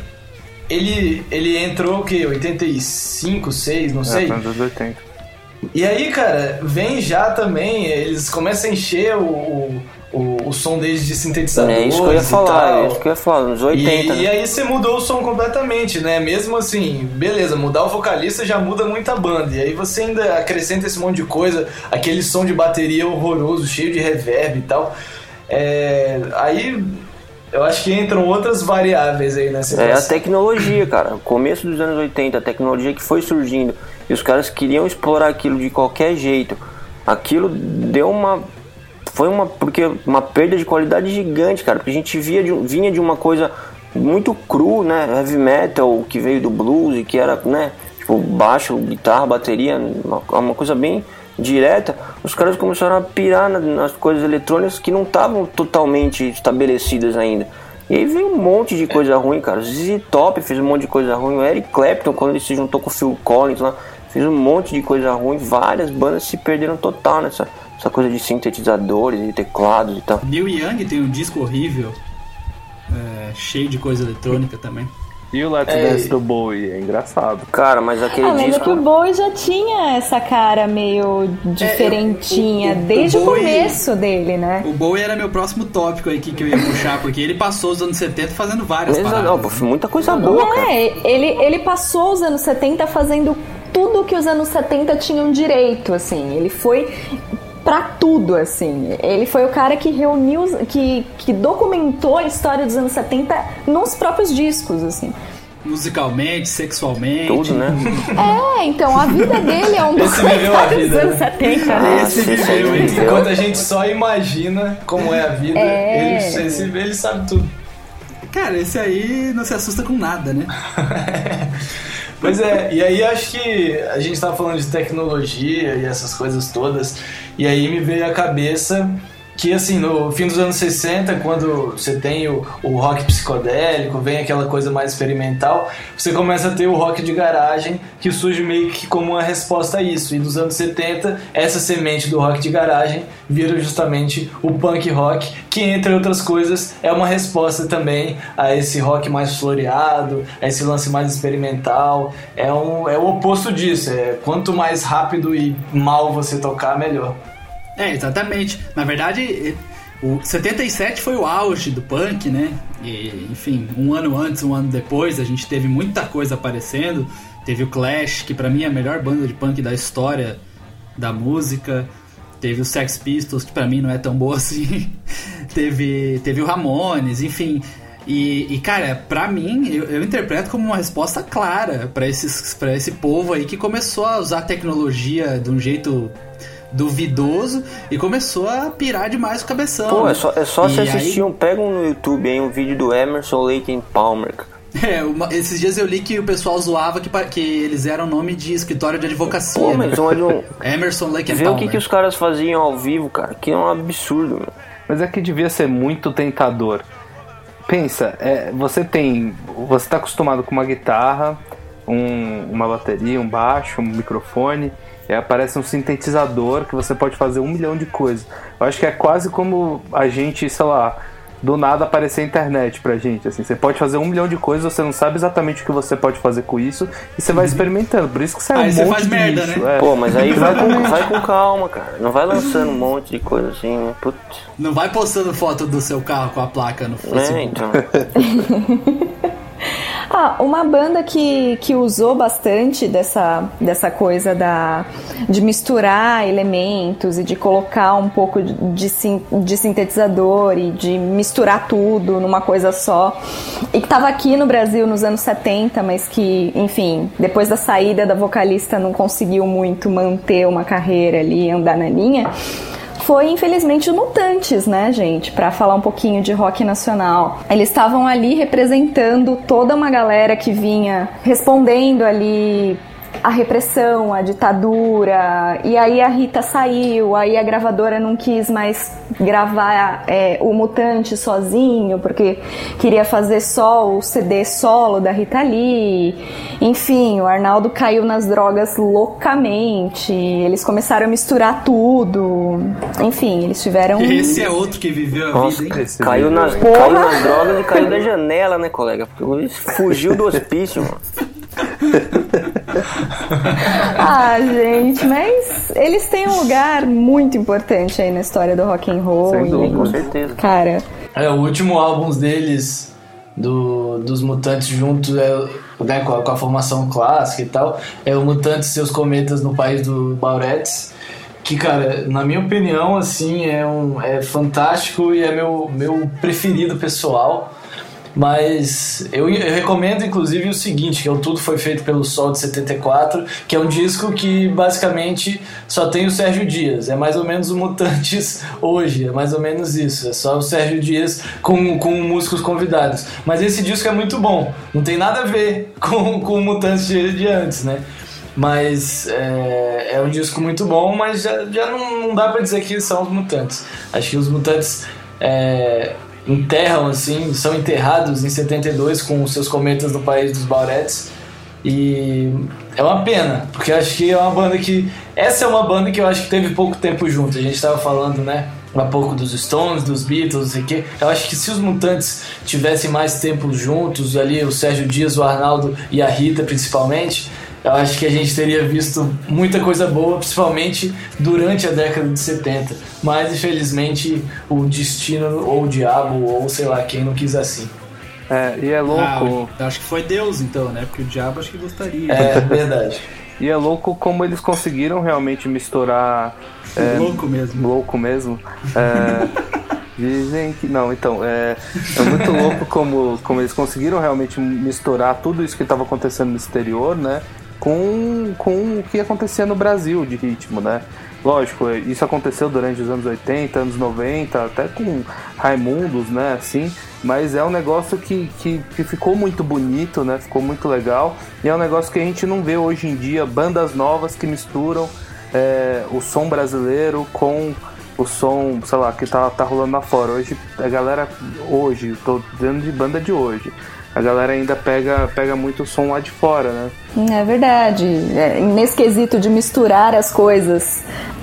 ele entrou o quê? 85, 6, não sei? Anos 80. E aí, cara, vem já também, eles começam a encher o som deles de sintetizadores. É isso que eu ia falar, nos 80. E aí você mudou o som completamente, né? Mesmo assim, beleza, mudar o vocalista já muda muito a banda. E aí você ainda acrescenta esse monte de coisa, aquele som de bateria horroroso, cheio de reverb e tal. Aí eu acho que entram outras variáveis aí nessa situação. A tecnologia, cara. Começo dos anos 80, a tecnologia que foi surgindo. E os caras queriam explorar aquilo de qualquer jeito. Aquilo deu foi uma perda de qualidade gigante, cara, porque a gente vinha de uma coisa muito cru, né, heavy metal, que veio do blues, e que era, né, tipo, baixo, guitarra, bateria, uma coisa bem direta. Os caras começaram a pirar nas coisas eletrônicas que não estavam totalmente estabelecidas ainda. E aí veio um monte de coisa ruim, cara. ZZ Top fez um monte de coisa ruim, o Eric Clapton, quando ele se juntou com o Phil Collins lá, fez um monte de coisa ruim. Várias bandas se perderam total nessa coisa de sintetizadores e teclados e tal. Neil Young tem um disco horrível, cheio de coisa eletrônica também. E o Let's Dance do Bowie, é engraçado. Cara, mas aquele disco... Mas é que o Bowie já tinha essa cara meio diferentinha desde o começo dele, né? O Bowie era meu próximo tópico aí que eu ia puxar, porque ele passou os anos 70 fazendo várias paradas. Muita coisa boa, cara. Ele passou os anos 70 fazendo tudo que os anos 70 tinham direito, assim. Ele foi... pra tudo, assim. Ele foi o cara que reuniu, que documentou a história dos anos 70 nos próprios discos, assim. Musicalmente, sexualmente. Tudo, né? Então a vida dele é um Esse viveu a documentário dos vida, anos né? 70, né? Esse viveu, hein? Enquanto a gente só imagina como é a vida, ele sabe tudo. Cara, esse aí não se assusta com nada, né? Pois é, e aí acho que a gente tava falando de tecnologia e essas coisas todas, e aí me veio à cabeça que, assim, no fim dos anos 60, quando você tem o rock psicodélico, vem aquela coisa mais experimental, você começa a ter o rock de garagem, que surge meio que como uma resposta a isso. E nos anos 70, essa semente do rock de garagem vira justamente o punk rock, que, entre outras coisas, é uma resposta também a esse rock mais floreado, a esse lance mais experimental. É o oposto disso. Quanto mais rápido e mal você tocar, melhor. Exatamente. Na verdade, o 77 foi o auge do punk, né? E, enfim, um ano antes, um ano depois, a gente teve muita coisa aparecendo. Teve o Clash, que pra mim é a melhor banda de punk da história da música. Teve o Sex Pistols, que pra mim não é tão boa assim. Teve o Ramones, enfim. E cara, pra mim, eu interpreto como uma resposta clara pra esse povo aí que começou a usar a tecnologia de um jeito duvidoso e começou a pirar demais o cabeção. Pô, né? é só você assistir aí... pega no YouTube aí um vídeo do Emerson, Lake and Palmer. Esses dias eu li que o pessoal zoava que eles eram nome de escritório de advocacia. Pô, mas olha Emerson, Lake and vê Palmer. o que os caras faziam ao vivo, cara, que é um absurdo, meu. Mas é que devia ser muito tentador. Pensa, você tá acostumado com uma guitarra, uma bateria, um baixo, um microfone, e aí aparece um sintetizador que você pode fazer 1 milhão de coisas. Eu acho que é quase como a gente, sei lá, do nada aparecer a internet pra gente, assim, você pode fazer 1 milhão de coisas, você não sabe exatamente o que você pode fazer com isso, e você vai experimentando, por isso que sai aí um você monte faz de merda, lixo, né? Pô, mas aí vai com calma, cara, não vai lançando um monte de coisa assim, né? Putz. Não vai postando foto do seu carro com a placa no Facebook. Então. Uma banda que usou bastante dessa coisa de misturar elementos e de colocar um pouco de sintetizador e de misturar tudo numa coisa só, e que estava aqui no Brasil nos anos 70, mas que, enfim, depois da saída da vocalista não conseguiu muito manter uma carreira ali e andar na linha, foi, infelizmente, os Mutantes, né, gente? Pra falar um pouquinho de rock nacional. Eles estavam ali representando toda uma galera que vinha respondendo ali a repressão, a ditadura, e aí a Rita saiu, aí a gravadora não quis mais gravar o Mutante sozinho, porque queria fazer só o CD solo da Rita Lee. Enfim, o Arnaldo caiu nas drogas loucamente, eles começaram a misturar tudo. Enfim, eles tiveram... Esse é outro que viveu a vida, hein? Caiu nas drogas e caiu da janela, né, colega? Porque fugiu do hospício, mano. Gente, mas eles têm um lugar muito importante aí na história do rock and roll. Sem dúvida, com certeza. Cara, O último álbum deles, dos Mutantes juntos, né, com a formação clássica e tal, é o Mutantes e Seus Cometas no País do Bauretes, que, cara, na minha opinião, assim, é fantástico e é meu preferido pessoal. Mas eu recomendo, inclusive, o seguinte, que é o Tudo Foi Feito pelo Sol, de 74, que é um disco que, basicamente, só tem o Sérgio Dias. É mais ou menos o Mutantes hoje, é mais ou menos isso. É só o Sérgio Dias com músicos convidados. Mas esse disco é muito bom, não tem nada a ver com o Mutantes de antes, né? Mas é um disco muito bom, mas já não dá pra dizer que são os Mutantes. Acho que os Mutantes... são enterrados em 72 com os Seus Cometas no País dos Bauretes, e é uma pena, porque eu acho que é uma banda que... Essa é uma banda que eu acho que teve pouco tempo junto. A gente estava falando, né, há pouco dos Stones, dos Beatles, não sei o quê. Eu acho que se os Mutantes tivessem mais tempo juntos, ali o Sérgio Dias, o Arnaldo e a Rita principalmente, eu acho que a gente teria visto muita coisa boa, principalmente durante a década de 70. Mas, infelizmente, o destino, ou o diabo, ou sei lá quem, não quis assim. E é louco... acho que foi Deus, então, né? Porque o diabo acho que gostaria. É, verdade. E é louco como eles conseguiram realmente misturar... Louco mesmo. Dizem que não, então, é muito louco como eles conseguiram realmente misturar tudo isso que estava acontecendo no exterior, né, com o que acontecia no Brasil de ritmo, né. Lógico, isso aconteceu durante os anos 80, anos 90, até com Raimundos, né, assim, mas é um negócio que ficou muito bonito, né, ficou muito legal, e é um negócio que a gente não vê hoje em dia, bandas novas que misturam o som brasileiro com o som, sei lá, que tá rolando lá fora. Hoje, a galera, tô dizendo de banda de hoje, a galera ainda pega muito o som lá de fora, né? É verdade. Nesse quesito de misturar as coisas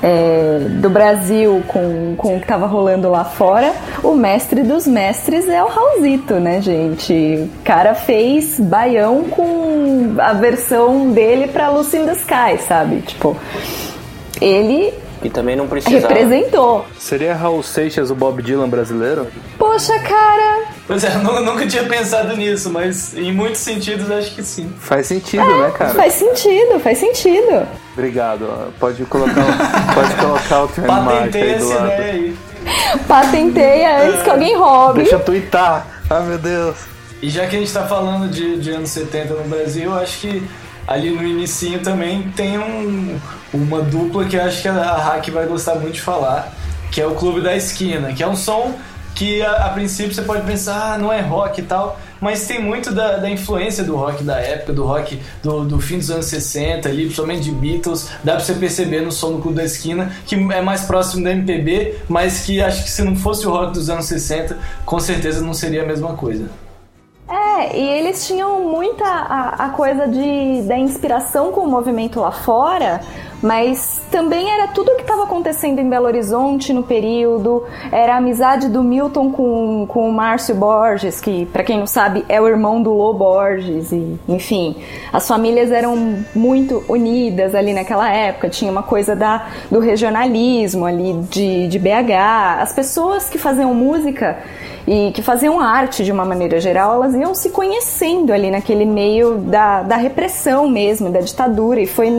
do Brasil com o que tava rolando lá fora, o mestre dos mestres é o Raulzito, né, gente? O cara fez Baião com a versão dele pra Lucy in the Sky, sabe? Tipo, ele... E também não precisava. Representou. Seria Raul Seixas o Bob Dylan brasileiro? Poxa, cara... Pois é, eu nunca tinha pensado nisso, mas em muitos sentidos acho que sim. Faz sentido, né, cara? Faz sentido. Obrigado. Pode colocar o teu imagem aí do lado. Aí. Patenteia antes que alguém roube. Deixa eu twittar. Ai, meu Deus. E já que a gente tá falando de anos 70 no Brasil, eu acho que ali no inicinho também tem uma dupla que eu acho que a Hack vai gostar muito de falar, que é o Clube da Esquina, que é um som que a princípio você pode pensar, não é rock e tal, mas tem muito da influência do rock da época, do rock do fim dos anos 60, ali, principalmente de Beatles, dá pra você perceber no som do Clube da Esquina, que é mais próximo da MPB, mas que acho que se não fosse o rock dos anos 60, com certeza não seria a mesma coisa. E eles tinham muita a coisa da inspiração com o movimento lá fora, mas também era tudo o que estava acontecendo em Belo Horizonte no período, era a amizade do Milton com o Márcio Borges, que, para quem não sabe, é o irmão do Lô Borges, e, enfim, as famílias eram muito unidas ali naquela época, tinha uma coisa do regionalismo ali de BH, as pessoas que faziam música e que faziam arte de uma maneira geral, elas iam se conhecendo ali naquele meio da repressão mesmo, da ditadura, e foi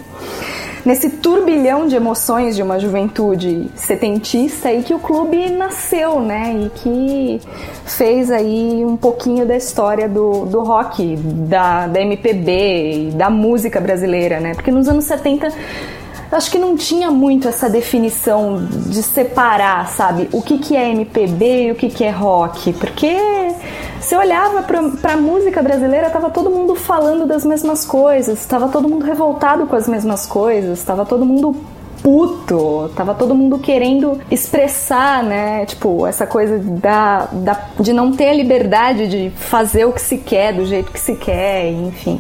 nesse turbilhão de emoções de uma juventude setentista aí que o clube nasceu, né, e que fez aí um pouquinho da história do rock, da MPB e da música brasileira, né, porque nos anos 70 acho que não tinha muito essa definição de separar, sabe, o que é MPB e o que é rock, porque você olhava pra música brasileira, tava todo mundo falando das mesmas coisas, tava todo mundo revoltado com as mesmas coisas, tava todo mundo puto, tava todo mundo querendo expressar, né, tipo, essa coisa de não ter a liberdade de fazer o que se quer, do jeito que se quer, enfim.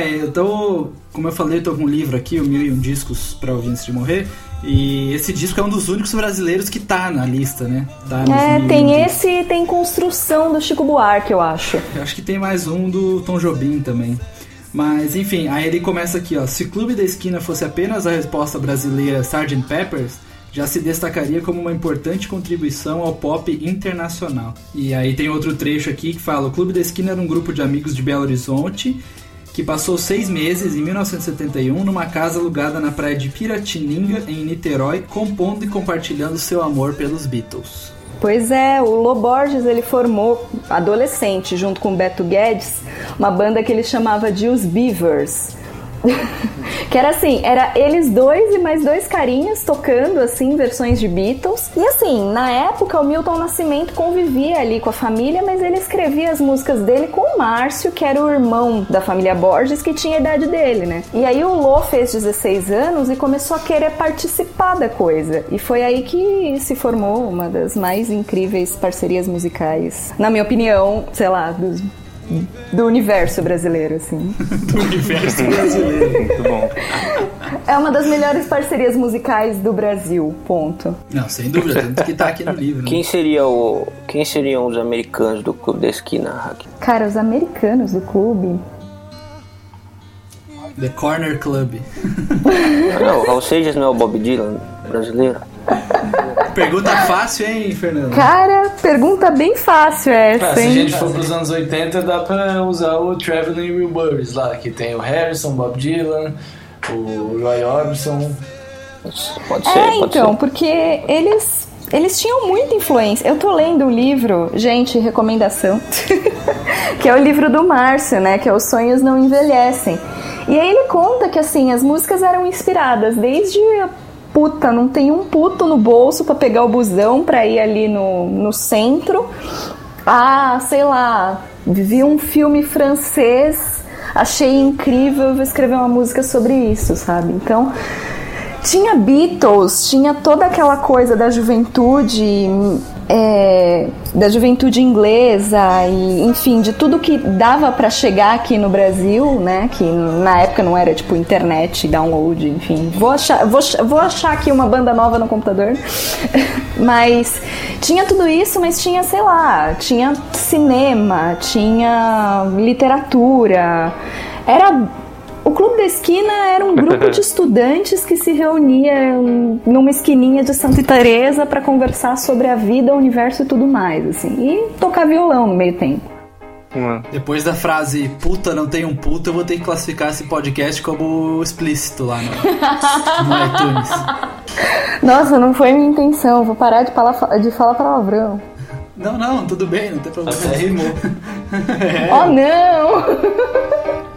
Como eu falei, eu tô com um livro aqui, o 1001 Discos pra Ouvir Antes de Morrer, e esse disco é um dos únicos brasileiros que tá na lista, né? Tem esse e tem Construção do Chico Buarque, eu acho. Eu acho que tem mais um do Tom Jobim também. Mas, enfim, aí ele começa aqui, ó. Se Clube da Esquina fosse apenas a resposta brasileira Sgt. Pepper's, já se destacaria como uma importante contribuição ao pop internacional. E aí tem outro trecho aqui que fala: o Clube da Esquina era um grupo de amigos de Belo Horizonte que passou 6 meses, em 1971, numa casa alugada na praia de Piratininga, em Niterói, compondo e compartilhando seu amor pelos Beatles. Pois é, o Lô Borges, ele formou, adolescente, junto com o Beto Guedes, uma banda que ele chamava de Os Beavers. Que era assim, era eles dois e mais 2 carinhas tocando, assim, versões de Beatles. E assim, na época o Milton Nascimento convivia ali com a família, mas ele escrevia as músicas dele com o Márcio, que era o irmão da família Borges, que tinha a idade dele, né? E aí o Lô fez 16 anos e começou a querer participar da coisa. E foi aí que se formou uma das mais incríveis parcerias musicais, na minha opinião, sei lá, do universo brasileiro, assim. Do universo brasileiro. Muito bom. É uma das melhores parcerias musicais do Brasil, ponto. Não, sem dúvida, tanto que tá aqui no livro. Quem seriam os americanos do Clube da Esquina, Hack? Cara, os americanos do clube... The Corner Club. Não, o Raul Seixas não é o Bob Dylan brasileiro? Pergunta fácil, hein, Fernando? Cara, pergunta bem fácil essa, Se a hein? gente for pros anos 80, dá pra usar o Traveling Wilburys lá, que tem o Harrison, Bob Dylan, o Roy Orbison. Pode ser, então, porque eles eles tinham muita influência. Eu tô lendo um livro, gente, recomendação, que é o livro do Márcio, né? Que é Os Sonhos Não Envelhecem. E aí ele conta que, assim, as músicas eram inspiradas desde... Puta, não tem um puto no bolso pra pegar o busão pra ir ali no centro. Sei lá, vi um filme francês, achei incrível, vou escrever uma música sobre isso, sabe? Então, tinha Beatles, tinha toda aquela coisa da juventude inglesa e, enfim, de tudo que dava pra chegar aqui no Brasil, né? Que na época não era tipo internet, download, enfim. Vou achar aqui uma banda nova no computador. Mas tinha tudo isso, mas tinha, sei lá, tinha cinema, tinha literatura. O Clube da Esquina era um grupo de estudantes que se reunia numa esquininha de Santa Teresa para conversar sobre a vida, o universo e tudo mais, assim. E tocar violão no meio tempo. Depois da frase puta, não tem um puto, eu vou ter que classificar esse podcast como explícito lá no iTunes. Nossa, não foi minha intenção. Vou parar de falar palavrão. Não, tudo bem, não tem problema. Até rimou. Oh, não!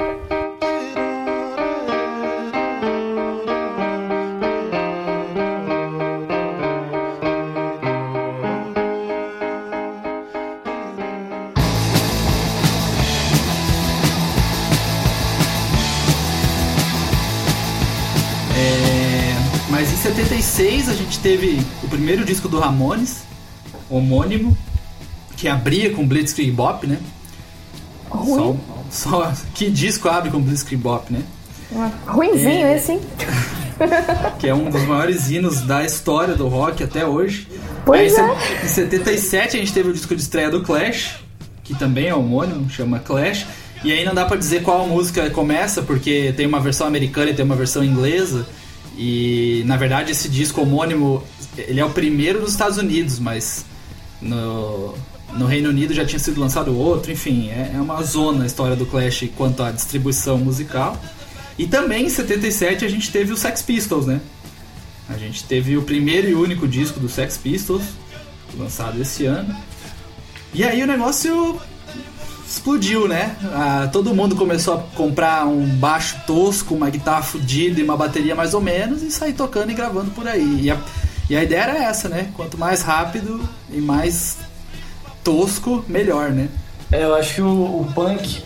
Mas em 76 a gente teve o primeiro disco do Ramones, homônimo, que abria com Blitzkrieg Bop, né? Só que disco abre com Blitzkrieg Bop, né? Ruinzinho esse, hein? Que é um dos maiores hinos da história do rock até hoje. Pois Aí, em 77 a gente teve o disco de estreia do Clash, que também é homônimo, chama Clash. E aí não dá pra dizer qual música começa, porque tem uma versão americana e tem uma versão inglesa. E na verdade esse disco homônimo, ele é o primeiro nos Estados Unidos, mas no Reino Unido já tinha sido lançado outro. Enfim, é uma zona a história do Clash quanto à distribuição musical. E também em 77 a gente teve o Sex Pistols, né? A gente teve o primeiro e único disco do Sex Pistols, lançado esse ano. E aí o negócio explodiu, né? Todo mundo começou a comprar um baixo tosco, uma guitarra fodida e uma bateria mais ou menos, e sair tocando e gravando por aí. E a ideia era essa, né? Quanto mais rápido e mais tosco, melhor, né? Eu acho que o punk,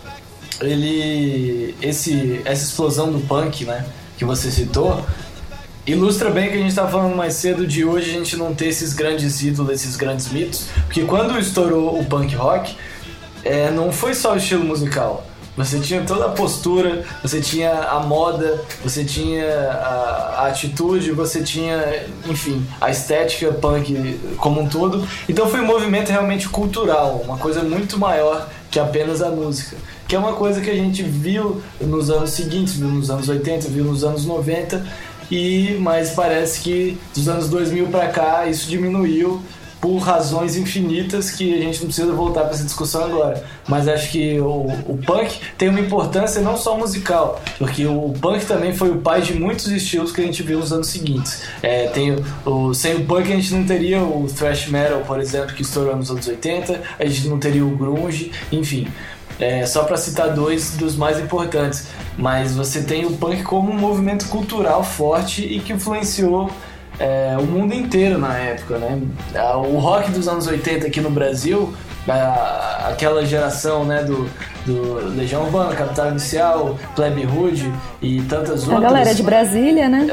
essa explosão do punk, né, que você citou, ilustra bem o que a gente estava falando mais cedo de hoje a gente não ter esses grandes ídolos, esses grandes mitos, porque quando estourou o punk rock, não foi só o estilo musical. Você tinha toda a postura, você tinha a moda, você tinha a atitude, você tinha, enfim, a estética punk como um todo. Então foi um movimento realmente cultural, uma coisa muito maior que apenas a música. Que é uma coisa que a gente viu nos anos seguintes, viu nos anos 80, viu nos anos 90, mas parece que dos anos 2000 pra cá isso diminuiu por razões infinitas que a gente não precisa voltar para essa discussão agora. Mas acho que o punk tem uma importância não só musical, porque o punk também foi o pai de muitos estilos que a gente viu nos anos seguintes. Sem o punk a gente não teria o thrash metal, por exemplo, que estourou nos anos 80, a gente não teria o grunge, enfim. Só para citar dois dos mais importantes. Mas você tem o punk como um movimento cultural forte e que influenciou o mundo inteiro na época, né? O rock dos anos 80 aqui no Brasil, aquela geração, né, do Legião Urbana, Capital Inicial, Plebe Rude e tantas outras. A galera de Brasília, né?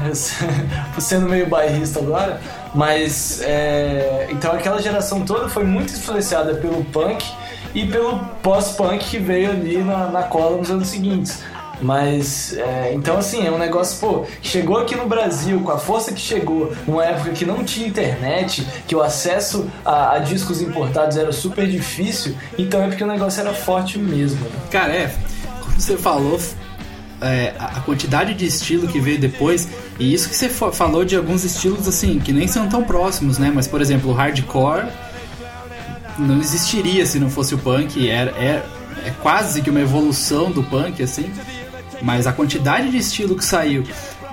Sendo meio bairrista agora, mas então aquela geração toda foi muito influenciada pelo punk e pelo pós-punk que veio ali na cola nos anos seguintes. Mas, então assim, é um negócio, chegou aqui no Brasil com a força que chegou, numa época que não tinha internet, que o acesso a discos importados era super difícil, então é porque o negócio era forte mesmo. Cara, como você falou, a quantidade de estilo que veio depois, e isso que você falou de alguns estilos assim, que nem são tão próximos, né? Mas, por exemplo, o hardcore não existiria se não fosse o punk, é quase que uma evolução do punk, assim. Mas a quantidade de estilo que saiu,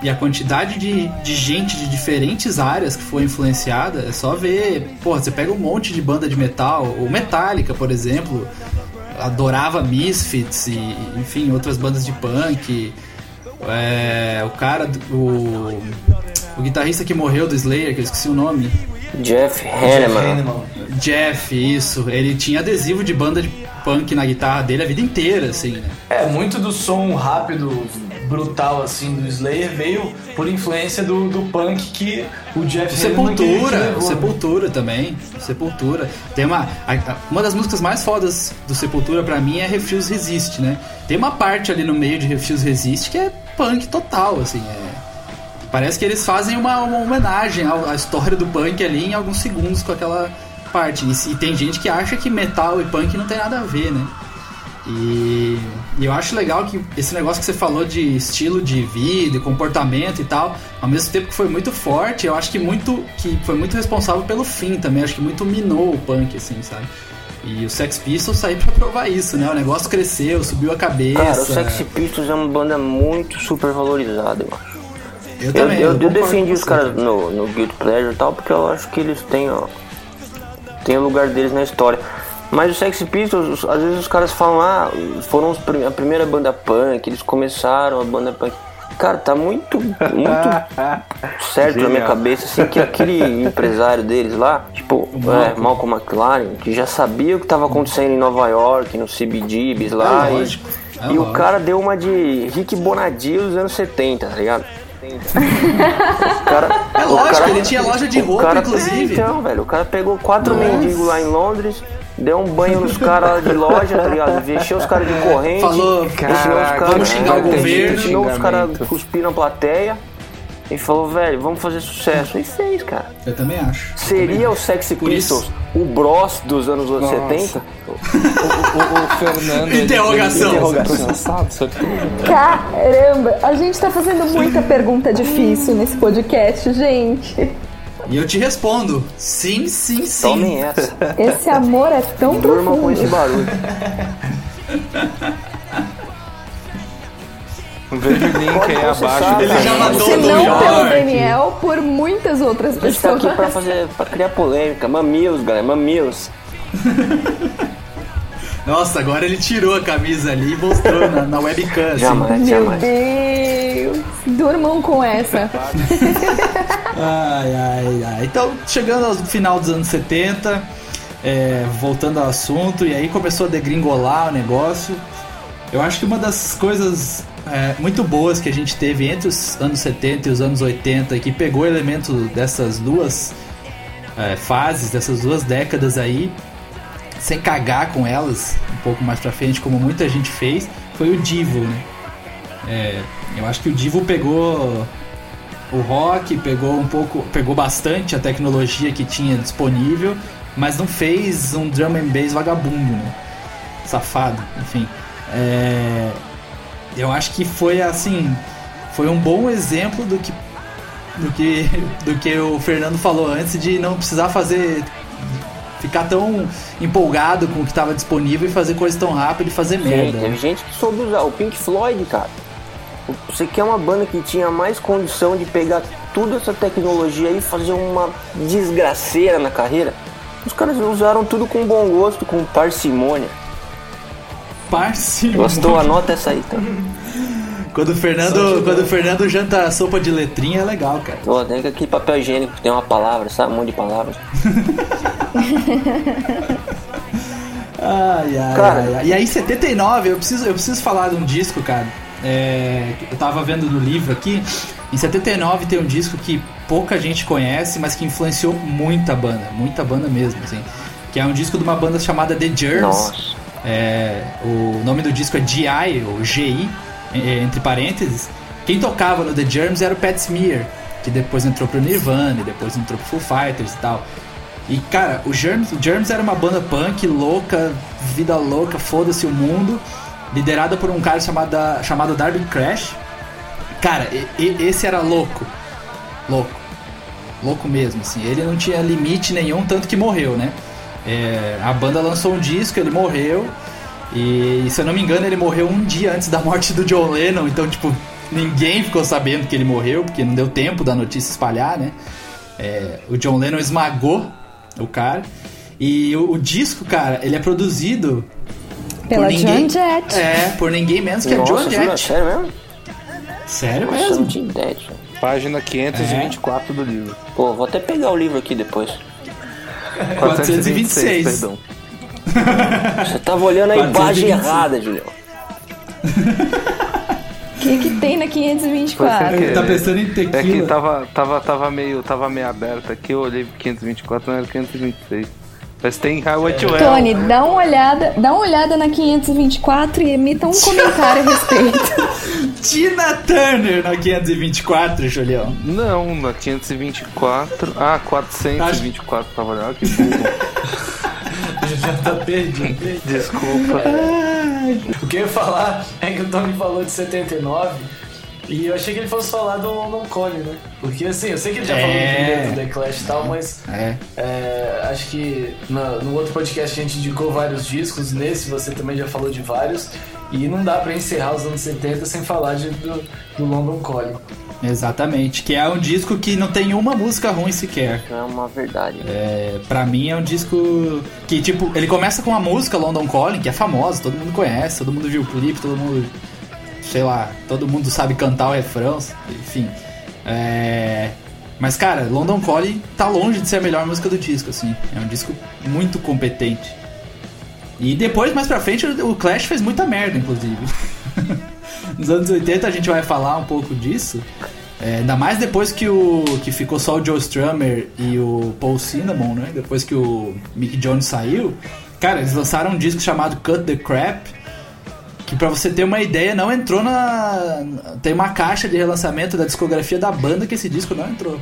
E a quantidade de gente de diferentes áreas que foi influenciada, é só ver... Porra, você pega um monte de banda de metal, o Metallica, por exemplo, adorava Misfits e, enfim, outras bandas de punk. O cara, o guitarrista que morreu do Slayer, que eu esqueci o nome. Jeff Hanneman. Jeff, isso. Ele tinha adesivo de banda de punk na guitarra dele a vida inteira, assim, né? Muito do som rápido, brutal, assim, do Slayer veio por influência do punk que o Jeff Hanneman Sepultura também. Sepultura. Tem uma das músicas mais fodas do Sepultura pra mim é Refuse Resist, né? Tem uma parte ali no meio de Refuse Resist que é punk total, assim, parece que eles fazem uma homenagem à história do punk ali em alguns segundos com aquela parte. E tem gente que acha que metal e punk não tem nada a ver, né? E eu acho legal que esse negócio que você falou de estilo de vida, comportamento e tal, ao mesmo tempo que foi muito forte, eu acho que foi muito responsável pelo fim também. Acho que muito minou o punk, assim, sabe? E o Sex Pistols saiu pra provar isso, né? O negócio cresceu, subiu a cabeça. Cara, o Sex Pistols é uma banda muito super valorizada, eu acho. Eu também. Eu defendi os caras no Guilty Pleasure e tal, porque eu acho que eles têm o lugar deles na história. Mas o Sex Pistols, às vezes os caras falam, foram a primeira banda punk, eles começaram a banda punk. Cara, tá muito certo na minha cabeça, assim, que aquele empresário deles lá, tipo, Malcolm McLaren, que já sabia o que tava acontecendo em Nova York, no CBGBs lá, e o cara deu uma de Rick Bonadio dos anos 70, tá ligado? Ele tinha loja de roupa, inclusive. Então, velho, o cara pegou 4 mendigos lá em Londres, deu um banho nos caras de loja, tá ligado? Encheu os caras de corrente. Falou, vamos xingar o governo. Ensinou os caras a cuspir na plateia. E falou, velho, vamos fazer sucesso. E fez, cara. Eu também acho. Seria o Sex Pistols o Bros dos anos 70? O Fernando... Interrogação. Caramba, a gente tá fazendo muita pergunta difícil nesse podcast, gente. E eu te respondo, sim. Tomem essa. Esse amor é tão Durma profundo. com esse barulho. Veja o link aí abaixo. Ele já matou Se o não pelo Daniel, por muitas outras A gente tá pessoas. aqui pra criar polêmica. Mamilos, galera, mamilos. Nossa, agora ele tirou a camisa ali e mostrou na webcam. Assim. Jamais. Meu Deus, durmam com essa. Ai. Então, chegando ao final dos anos 70, voltando ao assunto, e aí começou a degringolar o negócio. Eu acho que uma das coisas muito boas que a gente teve entre os anos 70 e os anos 80, que pegou elemento dessas duas fases, dessas duas décadas aí, sem cagar com elas um pouco mais pra frente, como muita gente fez, foi o Divo, né? Eu acho que o Divo pegou o rock, pegou bastante a tecnologia que tinha disponível, mas não fez um drum and bass vagabundo, né? Safado, enfim. Eu acho que foi assim, foi um bom exemplo do que o Fernando falou antes, de não precisar ficar tão empolgado com o que estava disponível e fazer coisa tão rápido e fazer merda. Teve gente que soube usar. O Pink Floyd, cara. Você quer uma banda que tinha mais condição de pegar toda essa tecnologia e fazer uma desgraceira na carreira? Os caras usaram tudo com bom gosto, com parcimônia. Gostou? Anota essa aí, tá? Quando o Fernando janta sopa de letrinha é legal, cara. Tem aquele papel higiênico que tem uma palavra, sabe? Um monte de palavras. Ai. E aí, em 79, eu preciso falar de um disco, cara. Eu tava vendo no livro aqui. Em 79 tem um disco que pouca gente conhece, mas que influenciou muita banda mesmo, assim. Que é um disco de uma banda chamada The Germs. Nossa. O nome do disco é G.I. ou G.I., entre parênteses. Quem tocava no The Germs era o Pat Smear, que depois entrou pro Nirvana e depois entrou pro Foo Fighters e tal. E cara, o Germs era uma banda punk louca, vida louca, foda-se o mundo, liderada por um cara chamado Darby Crash. Cara, esse era louco mesmo, assim. Ele não tinha limite nenhum, tanto que morreu, né? A banda lançou um disco, ele morreu. E se eu não me engano, ele morreu um dia antes da morte do John Lennon. Então, tipo, ninguém ficou sabendo que ele morreu, porque não deu tempo da notícia espalhar, né? O John Lennon esmagou o cara. E o disco, cara, ele é produzido pela Joan Jett. Por ninguém menos que a Joan Jett. Sério mesmo? Sério Nossa, mesmo? não tinha ideia. Página 524 do livro. Pô, vou até pegar o livro aqui depois. 426. Perdão. Você tava olhando a imagem errada, Julião. O que tem na 524? Ele tá pensando em tequila. É que tava meio aberto aqui, eu olhei pro 524, não era 526. Mas tem Highway to Hell. Tony, dá uma olhada na 524 e emita um comentário a respeito. Tina Turner na 524, Julião. Não, na 524. 424 tava olhando, que burro. Já tá perdido. Desculpa. O que eu ia falar é que o Tony falou de 79 e eu achei que ele fosse falar do London Calling, né? Porque assim, eu sei que ele já falou primeiro do The Clash e tal, mas acho que no outro podcast a gente indicou vários discos, nesse você também já falou de vários, e não dá pra encerrar os anos 70 sem falar do London Calling. Exatamente, que é um disco que não tem uma música ruim sequer. É uma verdade. Pra mim é um disco que, tipo, ele começa com a música London Calling, que é famosa, todo mundo conhece, todo mundo viu o clipe, todo mundo, sei lá, todo mundo sabe cantar o refrão, enfim. Mas, cara, London Calling tá longe de ser a melhor música do disco, assim. É um disco muito competente. E depois, mais pra frente, o Clash fez muita merda, inclusive. Nos anos 80 a gente vai falar um pouco disso. Ainda mais depois que ficou só o Joe Strummer e o Paul Cinnamon, né? Depois que o Mick Jones saiu. Cara, eles lançaram um disco chamado Cut the Crap, que pra você ter uma ideia, não entrou tem uma caixa de relançamento da discografia da banda que esse disco não entrou.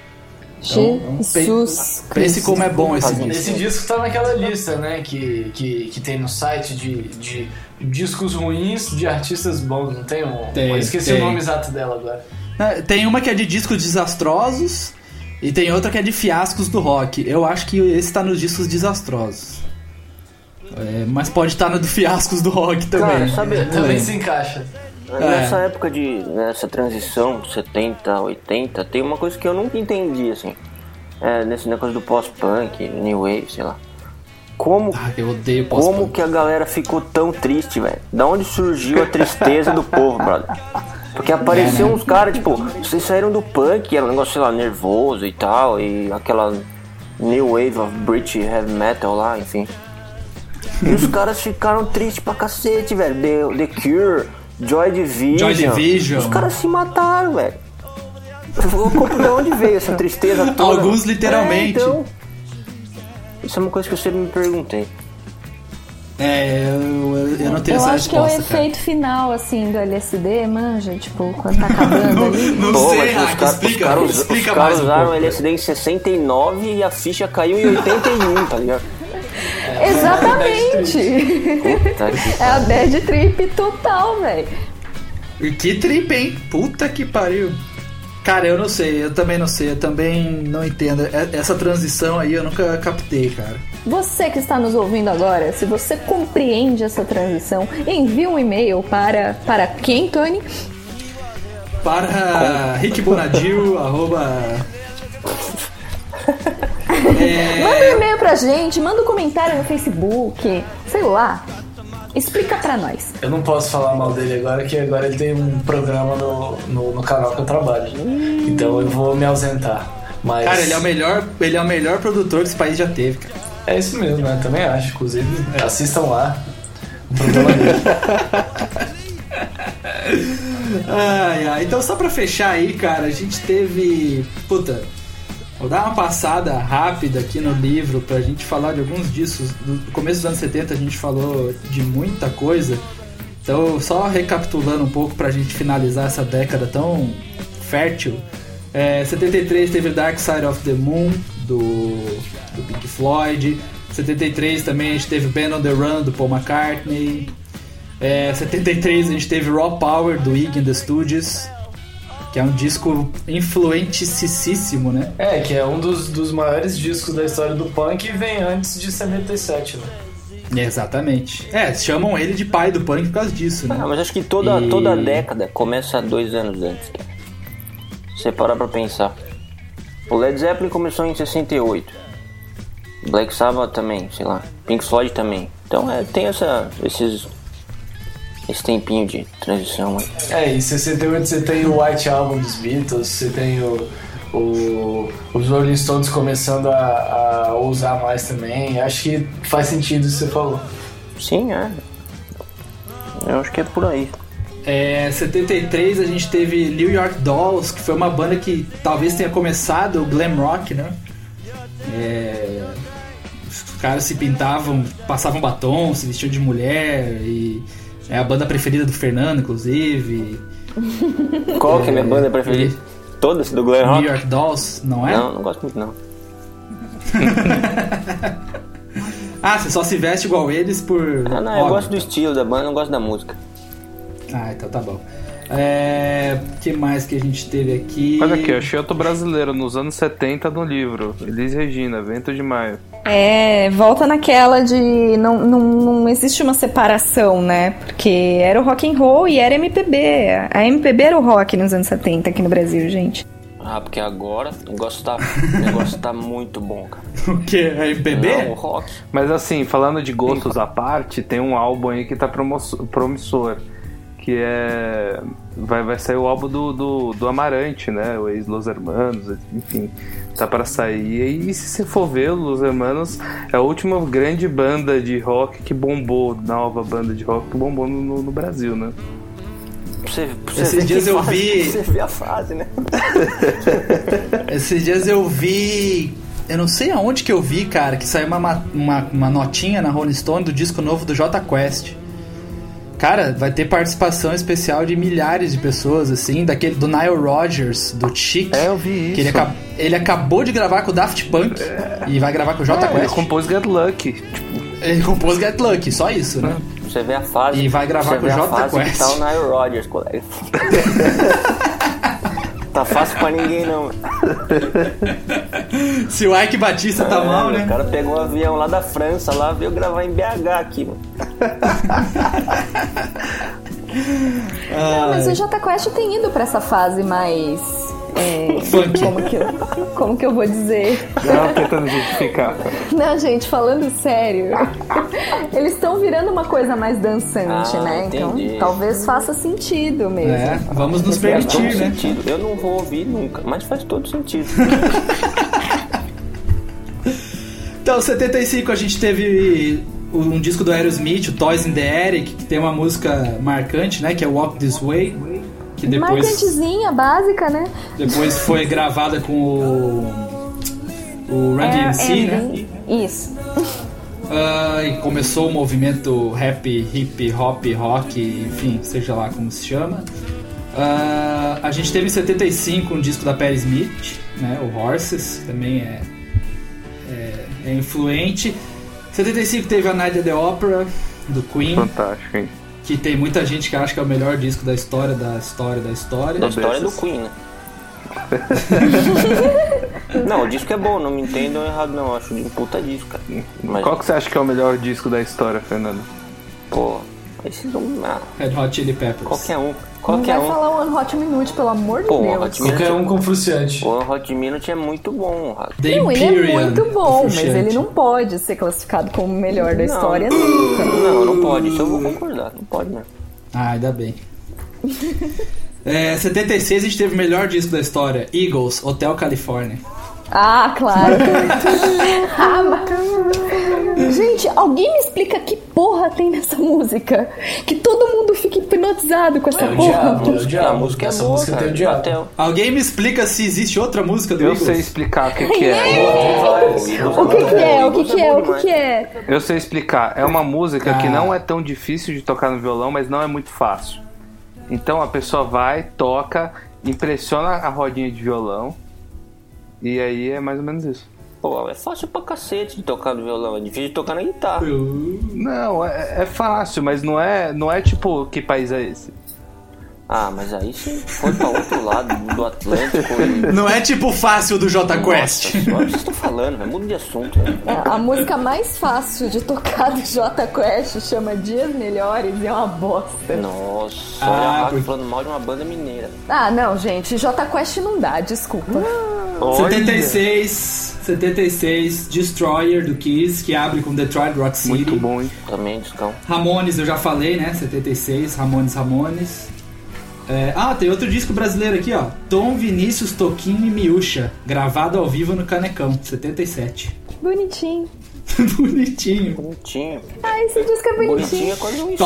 Jesus. Pense como é bom esse disco. Esse disco tá naquela lista, né, que tem no site de discos ruins de artistas bons, não tem? Eu esqueci o nome exato dela agora. Tem uma que é de discos desastrosos e tem outra que é de fiascos do rock. Eu acho que esse tá nos discos desastrosos. Mas pode estar no do fiascos do rock também. Cara, sabe, também se encaixa. Nessa época nessa transição 70, 80, tem uma coisa que eu nunca entendi, assim. Nesse negócio do pós-punk, new wave, sei lá. Eu odeio pós-punk. Como que a galera ficou tão triste, velho? Da onde surgiu a tristeza do povo, brother? Porque apareceu uns caras, tipo, vocês saíram do punk, era um negócio, sei lá, nervoso e tal, e aquela new wave of British heavy metal lá, enfim. E os caras ficaram tristes pra cacete, velho. The Cure, Joy Division. Os caras se mataram, velho. De onde veio essa tristeza toda? Alguns literalmente. Então, isso é uma coisa que eu sempre me perguntei. Eu não tenho essa resposta. Eu acho que é o efeito final, assim, do LSD, manja, tipo, quando tá acabando ali. Não sei, Os caras usaram LSD em 69 e a ficha caiu em 81, tá ligado? Exatamente. É a bad trip total, velho. E que trip, hein? Puta que pariu. Cara, eu não sei, eu também não sei, eu também não entendo. Essa transição aí eu nunca captei, cara. Você que está nos ouvindo agora, se você compreende essa transição, envie um e-mail para quem, Tony? Para rickbonadio, Manda um e-mail pra gente, manda um comentário no Facebook, sei lá. Explica pra nós. Eu não posso falar mal dele agora, que agora ele tem um programa no canal que eu trabalho. Então eu vou me ausentar. Mas... Cara, ele é o melhor produtor que esse país já teve, cara. É isso mesmo, né? Também acho. Inclusive, assistam lá o programa dele. Então só pra fechar aí, cara, a gente teve... Vou dar uma passada rápida aqui no livro pra gente falar de alguns discos. Do começo dos anos 70 a gente falou de muita coisa. Então, só recapitulando um pouco pra gente finalizar essa década tão fértil. 73 teve Dark Side of the Moon, do Pink Floyd. 73 também a gente teve Band on the Run, do Paul McCartney. 73 a gente teve Raw Power, do Iggy and the Stooges, que é um disco influenticíssimo, né? Que é um dos maiores discos da história do punk e vem antes de 77, né? Exatamente. Chamam ele de pai do punk por causa disso, né? Mas acho que toda década começa 2 anos antes, cara. Se você parar pra pensar. O Led Zeppelin começou em 68. Black Sabbath também, sei lá. Pink Floyd também. Então tem esse tempinho de transição aí. Em 68 você tem o White Album dos Beatles, você tem os Rolling Stones começando a usar mais também. Acho que faz sentido o que você falou. Sim, eu acho que é por aí. 73 a gente teve New York Dolls, que foi uma banda que talvez tenha começado o glam rock, né? Os caras se pintavam, passavam batom, se vestiam de mulher, e é a banda preferida do Fernando, inclusive. Qual que é a minha banda preferida? Todas do glam rock? New York Dolls, não é? Não gosto muito não. Você só se veste igual eles por... Não, eu gosto do estilo da banda, não gosto da música. Então tá bom. Que mais que a gente teve aqui? Olha aqui, achei outro brasileiro nos anos 70 no livro. Elis Regina, Vento de Maio. Volta naquela de não existe uma separação, né? Porque era o rock and roll e era MPB. A MPB era o rock nos anos 70 aqui no Brasil, gente. Porque agora o negócio tá muito bom, cara. O que? A MPB? Não, o rock. Mas assim, falando de gostos à parte, tem um álbum aí que tá promissor. Que vai sair o álbum do Amarante, né? O ex-Los Hermanos, enfim, tá pra sair. E se você for ver, o Los Hermanos é a última grande banda de rock que bombou, nova banda de rock que bombou no Brasil, né? Esses dias eu vi... Você vê a fase, né? Esses dias eu vi... Eu não sei aonde que eu vi, cara, que saiu uma notinha na Rolling Stone do disco novo do Jota Quest. Cara, vai ter participação especial de milhares de pessoas, assim, do Nile Rodgers, do Chic. Eu vi isso. Que ele acabou de gravar com o Daft Punk e vai gravar com o Jota Quest. Ele compôs Get Lucky. Ele compôs Get Lucky, só isso, né? Você vê a fase. E vai gravar com o Jota Quest. Tá o Nile Rodgers, colega. Tá fácil pra ninguém, não. Se o Ike Batista tá mal, né? O cara pegou um avião lá da França, lá veio gravar em BH aqui, mano. Mas o Jota Quest tem ido pra essa fase mais... funk. Como que eu vou dizer? Não, tentando justificar. Não, gente, falando sério, eles estão virando uma coisa mais dançante, né? Entendi. Então talvez faça sentido mesmo. Vamos nos permitir, né? Sentido. Eu não vou ouvir nunca, mas faz todo sentido. Então, 75 a gente teve um disco do Aerosmith, o Toys in the Attic, que tem uma música marcante, né? Que é Walk This Way. Que depois, marcantezinha, básica, né? Depois foi gravada com o Run DMC, né? Isso. E começou o movimento rap, hip hop, rock, enfim, seja lá como se chama. A gente teve em 75 um disco da Patti Smith, né? O Horses, também é influente. 75 teve a Night at the Opera, do Queen. Fantástico, hein? Que tem muita gente que acha que é o melhor disco da história. Da história do Queen, né? Não, o disco é bom, não me entendam errado não, acho um puta disco, cara. Mas... Qual que você acha que é o melhor disco da história, Fernando? Esses não... Red Hot Chili Peppers. Qualquer um. Não vai falar One Hot Minute, pelo amor de Deus. Qualquer um com Fruciante. O One Hot Minute é muito bom, Rato. Ele é muito bom, mas ele não pode ser classificado como o melhor da história nunca. Não pode, isso eu vou concordar, não pode mesmo. Ainda bem. 76 a gente teve o melhor disco da história, Eagles, Hotel California. Claro. Gente, alguém me explica que porra tem nessa música? Que todo mundo fica hipnotizado com essa porra. O diabo. A música é boa, música tem o diabo. Alguém me explica se existe outra música do Eagles? Eu sei explicar o que é. O que é? Eu sei explicar. É uma música que não é tão difícil de tocar no violão, mas não é muito fácil. Então a pessoa vai, toca, impressiona a rodinha de violão. E aí é mais ou menos isso. É fácil pra cacete de tocar no violão, é difícil de tocar na guitarra. Não, é fácil, mas não é tipo, que país é esse? Ah, mas aí sim, foi pra outro lado do Atlântico e... Não é tipo fácil do Jota Quest. Nossa, olha o que vocês estão falando, velho. Muda de assunto, velho. A música mais fácil de tocar do Jota Quest chama Dias Melhores e é uma bosta. Nossa, olha a Rafa porque- falando mal de uma banda mineira. Ah, não, gente, Jota Quest não dá, desculpa. 76, Destroyer do Kiss, que abre com Detroit Rock City. Muito bom, hein? Também, Discão. Ramones, eu já falei, né? 76, Ramones. Tem outro disco brasileiro aqui, ó. Tom, Vinícius, Toquinho e Miúcha, gravado ao vivo no Canecão, 77. Bonitinho. Bonitinho. Bonitinho. Ah, esse disco é Bonitinho bonitinho. é quase um insulto.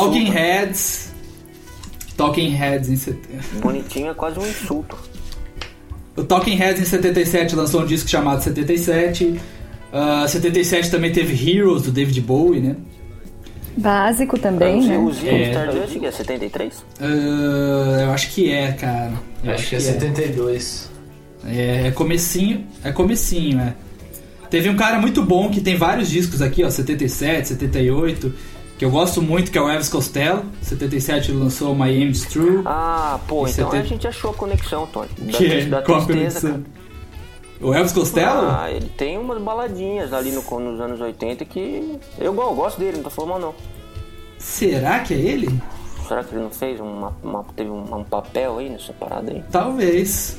Talking Heads em 70. Bonitinho é quase um insulto. O Talking Heads em 77 lançou um disco chamado 77. 77 também teve Heroes, do David Bowie, né? Básico também, né? O Stardust, que é 73? Eu acho que é, cara. Eu Acho que é 72. É comecinho, é. Teve um cara muito bom que tem vários discos aqui, ó, 77, 78, que eu gosto muito, que é o Elvis Costello. 77 ele lançou My Aim's True. Ah, pô, E então 70. a gente achou a conexão, Tony. Da Qual a tristeza, conexão? O Elvis Costello? Ah, ele tem umas baladinhas ali nos anos 80 que eu gosto dele, não tô falando mal não. Será que é ele? Será que ele não fez teve um papel aí nessa parada aí? Talvez.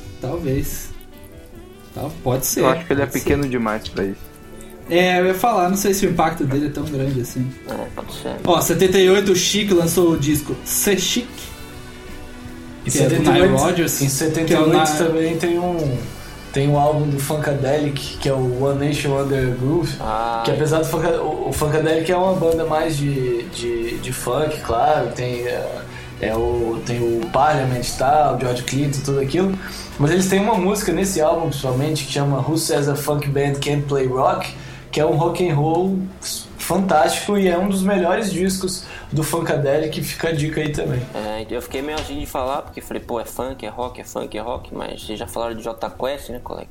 Pode ser. Eu acho que ele é pode ser. pequeno demais pra isso. Eu ia falar, não sei se o impacto dele é tão grande assim. Pode ser. Ó, 78 o Chic lançou o disco C'est Chic. Em Que é do Nile Rodgers, em que é o 78 Na- também tem um álbum do Funkadelic, que é o One Nation Under Groove, que apesar do o Funkadelic é uma banda mais de funk, claro, tem o Parliament e tal, George Clinton, tudo aquilo, mas eles têm uma música nesse álbum, principalmente, que chama Who Says a Funk Band Can't Play Rock, que é um rock and roll fantástico e é um dos melhores discos do Funkadelic, fica a dica aí também. Eu fiquei meio assim de falar, porque falei, pô, é funk, é rock, mas vocês já falaram de Jota Quest, né, colega?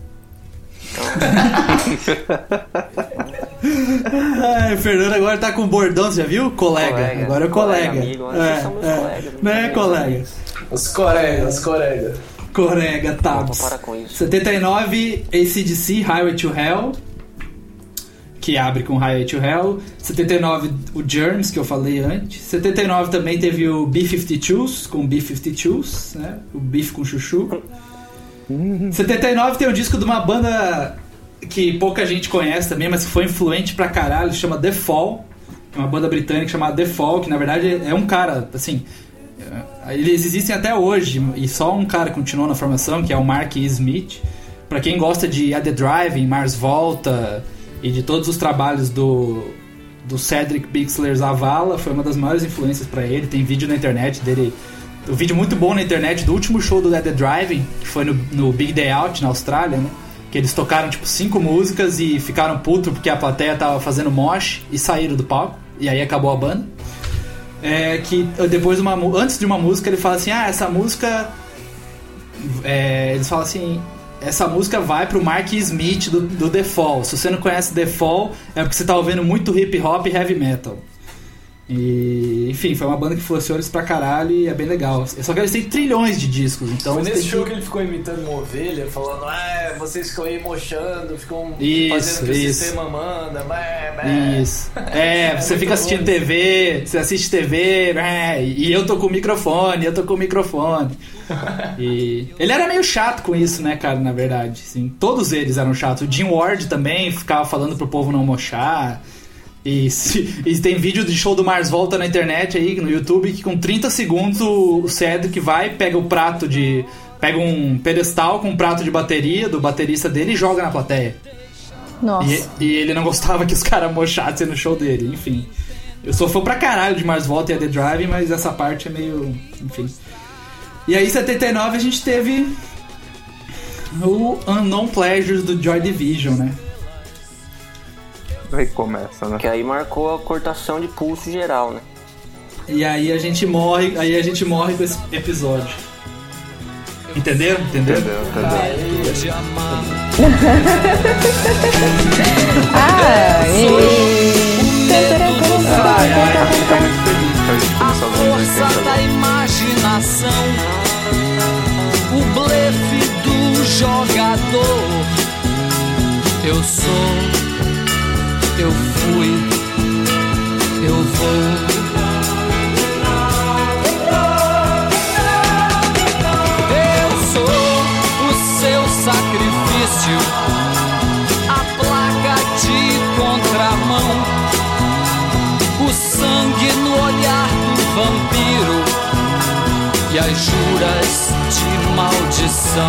O Fernando agora tá com o bordão, você já viu? Colega. Agora é colega. Amigo, vocês são meus colegas. Não é colega. Os colegas. Corega, Tabs. Vamos parar com isso. 79, AC/DC, Highway to Hell, que abre com Highway to Hell. 79, o Germs, que eu falei antes. 79 também teve o B-52s, com B-52s, né? O Beef com Chuchu. 79 tem o disco de uma banda que pouca gente conhece também, mas que foi influente pra caralho, chama The Fall. É uma banda britânica chamada The Fall, que na verdade é um cara, assim... Eles existem até hoje, e só um cara continuou na formação, que é o Mark E. Smith. Pra quem gosta de At The Drive-In, Mars Volta e de todos os trabalhos do Cedric Bixler Zavala, foi uma das maiores influências pra ele. Tem vídeo na internet dele, um vídeo muito bom na internet do último show do At The Drive-In, que foi no Big Day Out na Austrália, né? Que eles tocaram tipo 5 músicas e ficaram putos porque a plateia tava fazendo mosh e saíram do palco, e aí acabou a banda. Que depois antes de uma música ele fala assim, essa música eles falam assim, essa música vai pro Mark Smith do The Fall. Se você não conhece The Fall, é porque você tá ouvindo muito hip hop e heavy metal. E, enfim, foi uma banda que influenciou eles pra caralho e é bem legal. Só que eles têm trilhões de discos, então... Foi nesse show que ele ficou imitando uma ovelha, falando, vocês ficam aí mochando, ficam fazendo o que o sistema manda, Isso. Você fica assistindo TV, você assiste TV, e eu tô com o microfone. E ele era meio chato com isso, né, cara, na verdade. Assim, todos eles eram chatos. O Jim Ward também ficava falando pro povo não mochar. E tem vídeo de show do Mars Volta na internet aí, no YouTube, que com 30 segundos o Cedric vai, pega um pedestal com um prato de bateria do baterista dele e joga na plateia. Nossa. E ele não gostava que os caras mochassem no show dele, enfim. Eu sou fã pra caralho de Mars Volta e A The Drive, mas essa parte é meio... enfim. E aí em 79 a gente teve o Unknown Pleasures do Joy Division, né? Aí começa, né? Que aí marcou a cortação de pulso geral, né? E aí a gente morre com esse episódio. Entenderam? Entendeu? A força da imaginação vampiro e as juras de maldição.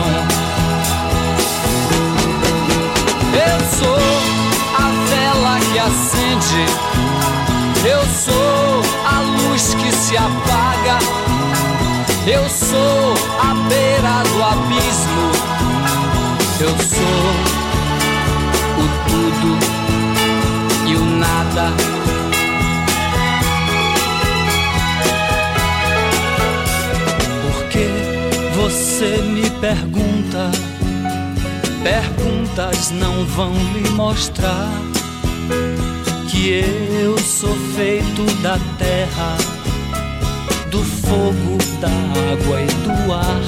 Eu sou a vela que acende, eu sou a luz que se apaga, eu sou a beira do abismo, eu sou o tudo e o nada. Porque você me pergunta, perguntas não vão lhe mostrar que eu sou feito da terra, do fogo, da água e do ar.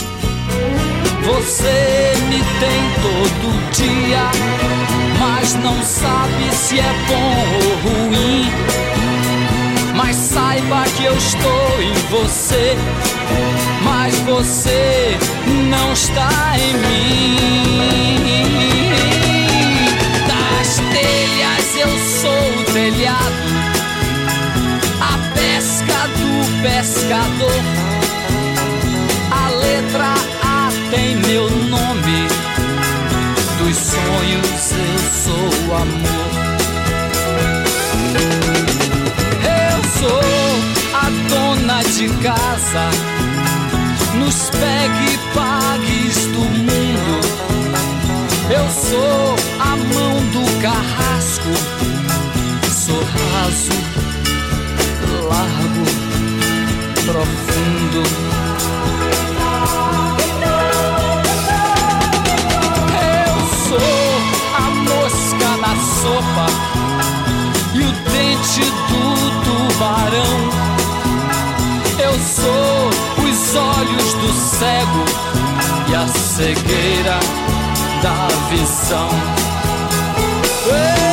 Você me tem todo dia, mas não sabe se é bom ou ruim. Mas saiba que eu estou em você, mas você não está em mim. Das telhas eu sou o telhado, a pesca do pescador. A letra A tem meu nome, dos sonhos eu sou o amor. Eu sou a dona de casa, nos pegue e pagues do mundo. Eu sou a mão do carrasco, sou raso, largo, profundo. Eu sou a mosca na sopa e o dente do tubarão. Eu sou os olhos do cego e a cegueira da visão.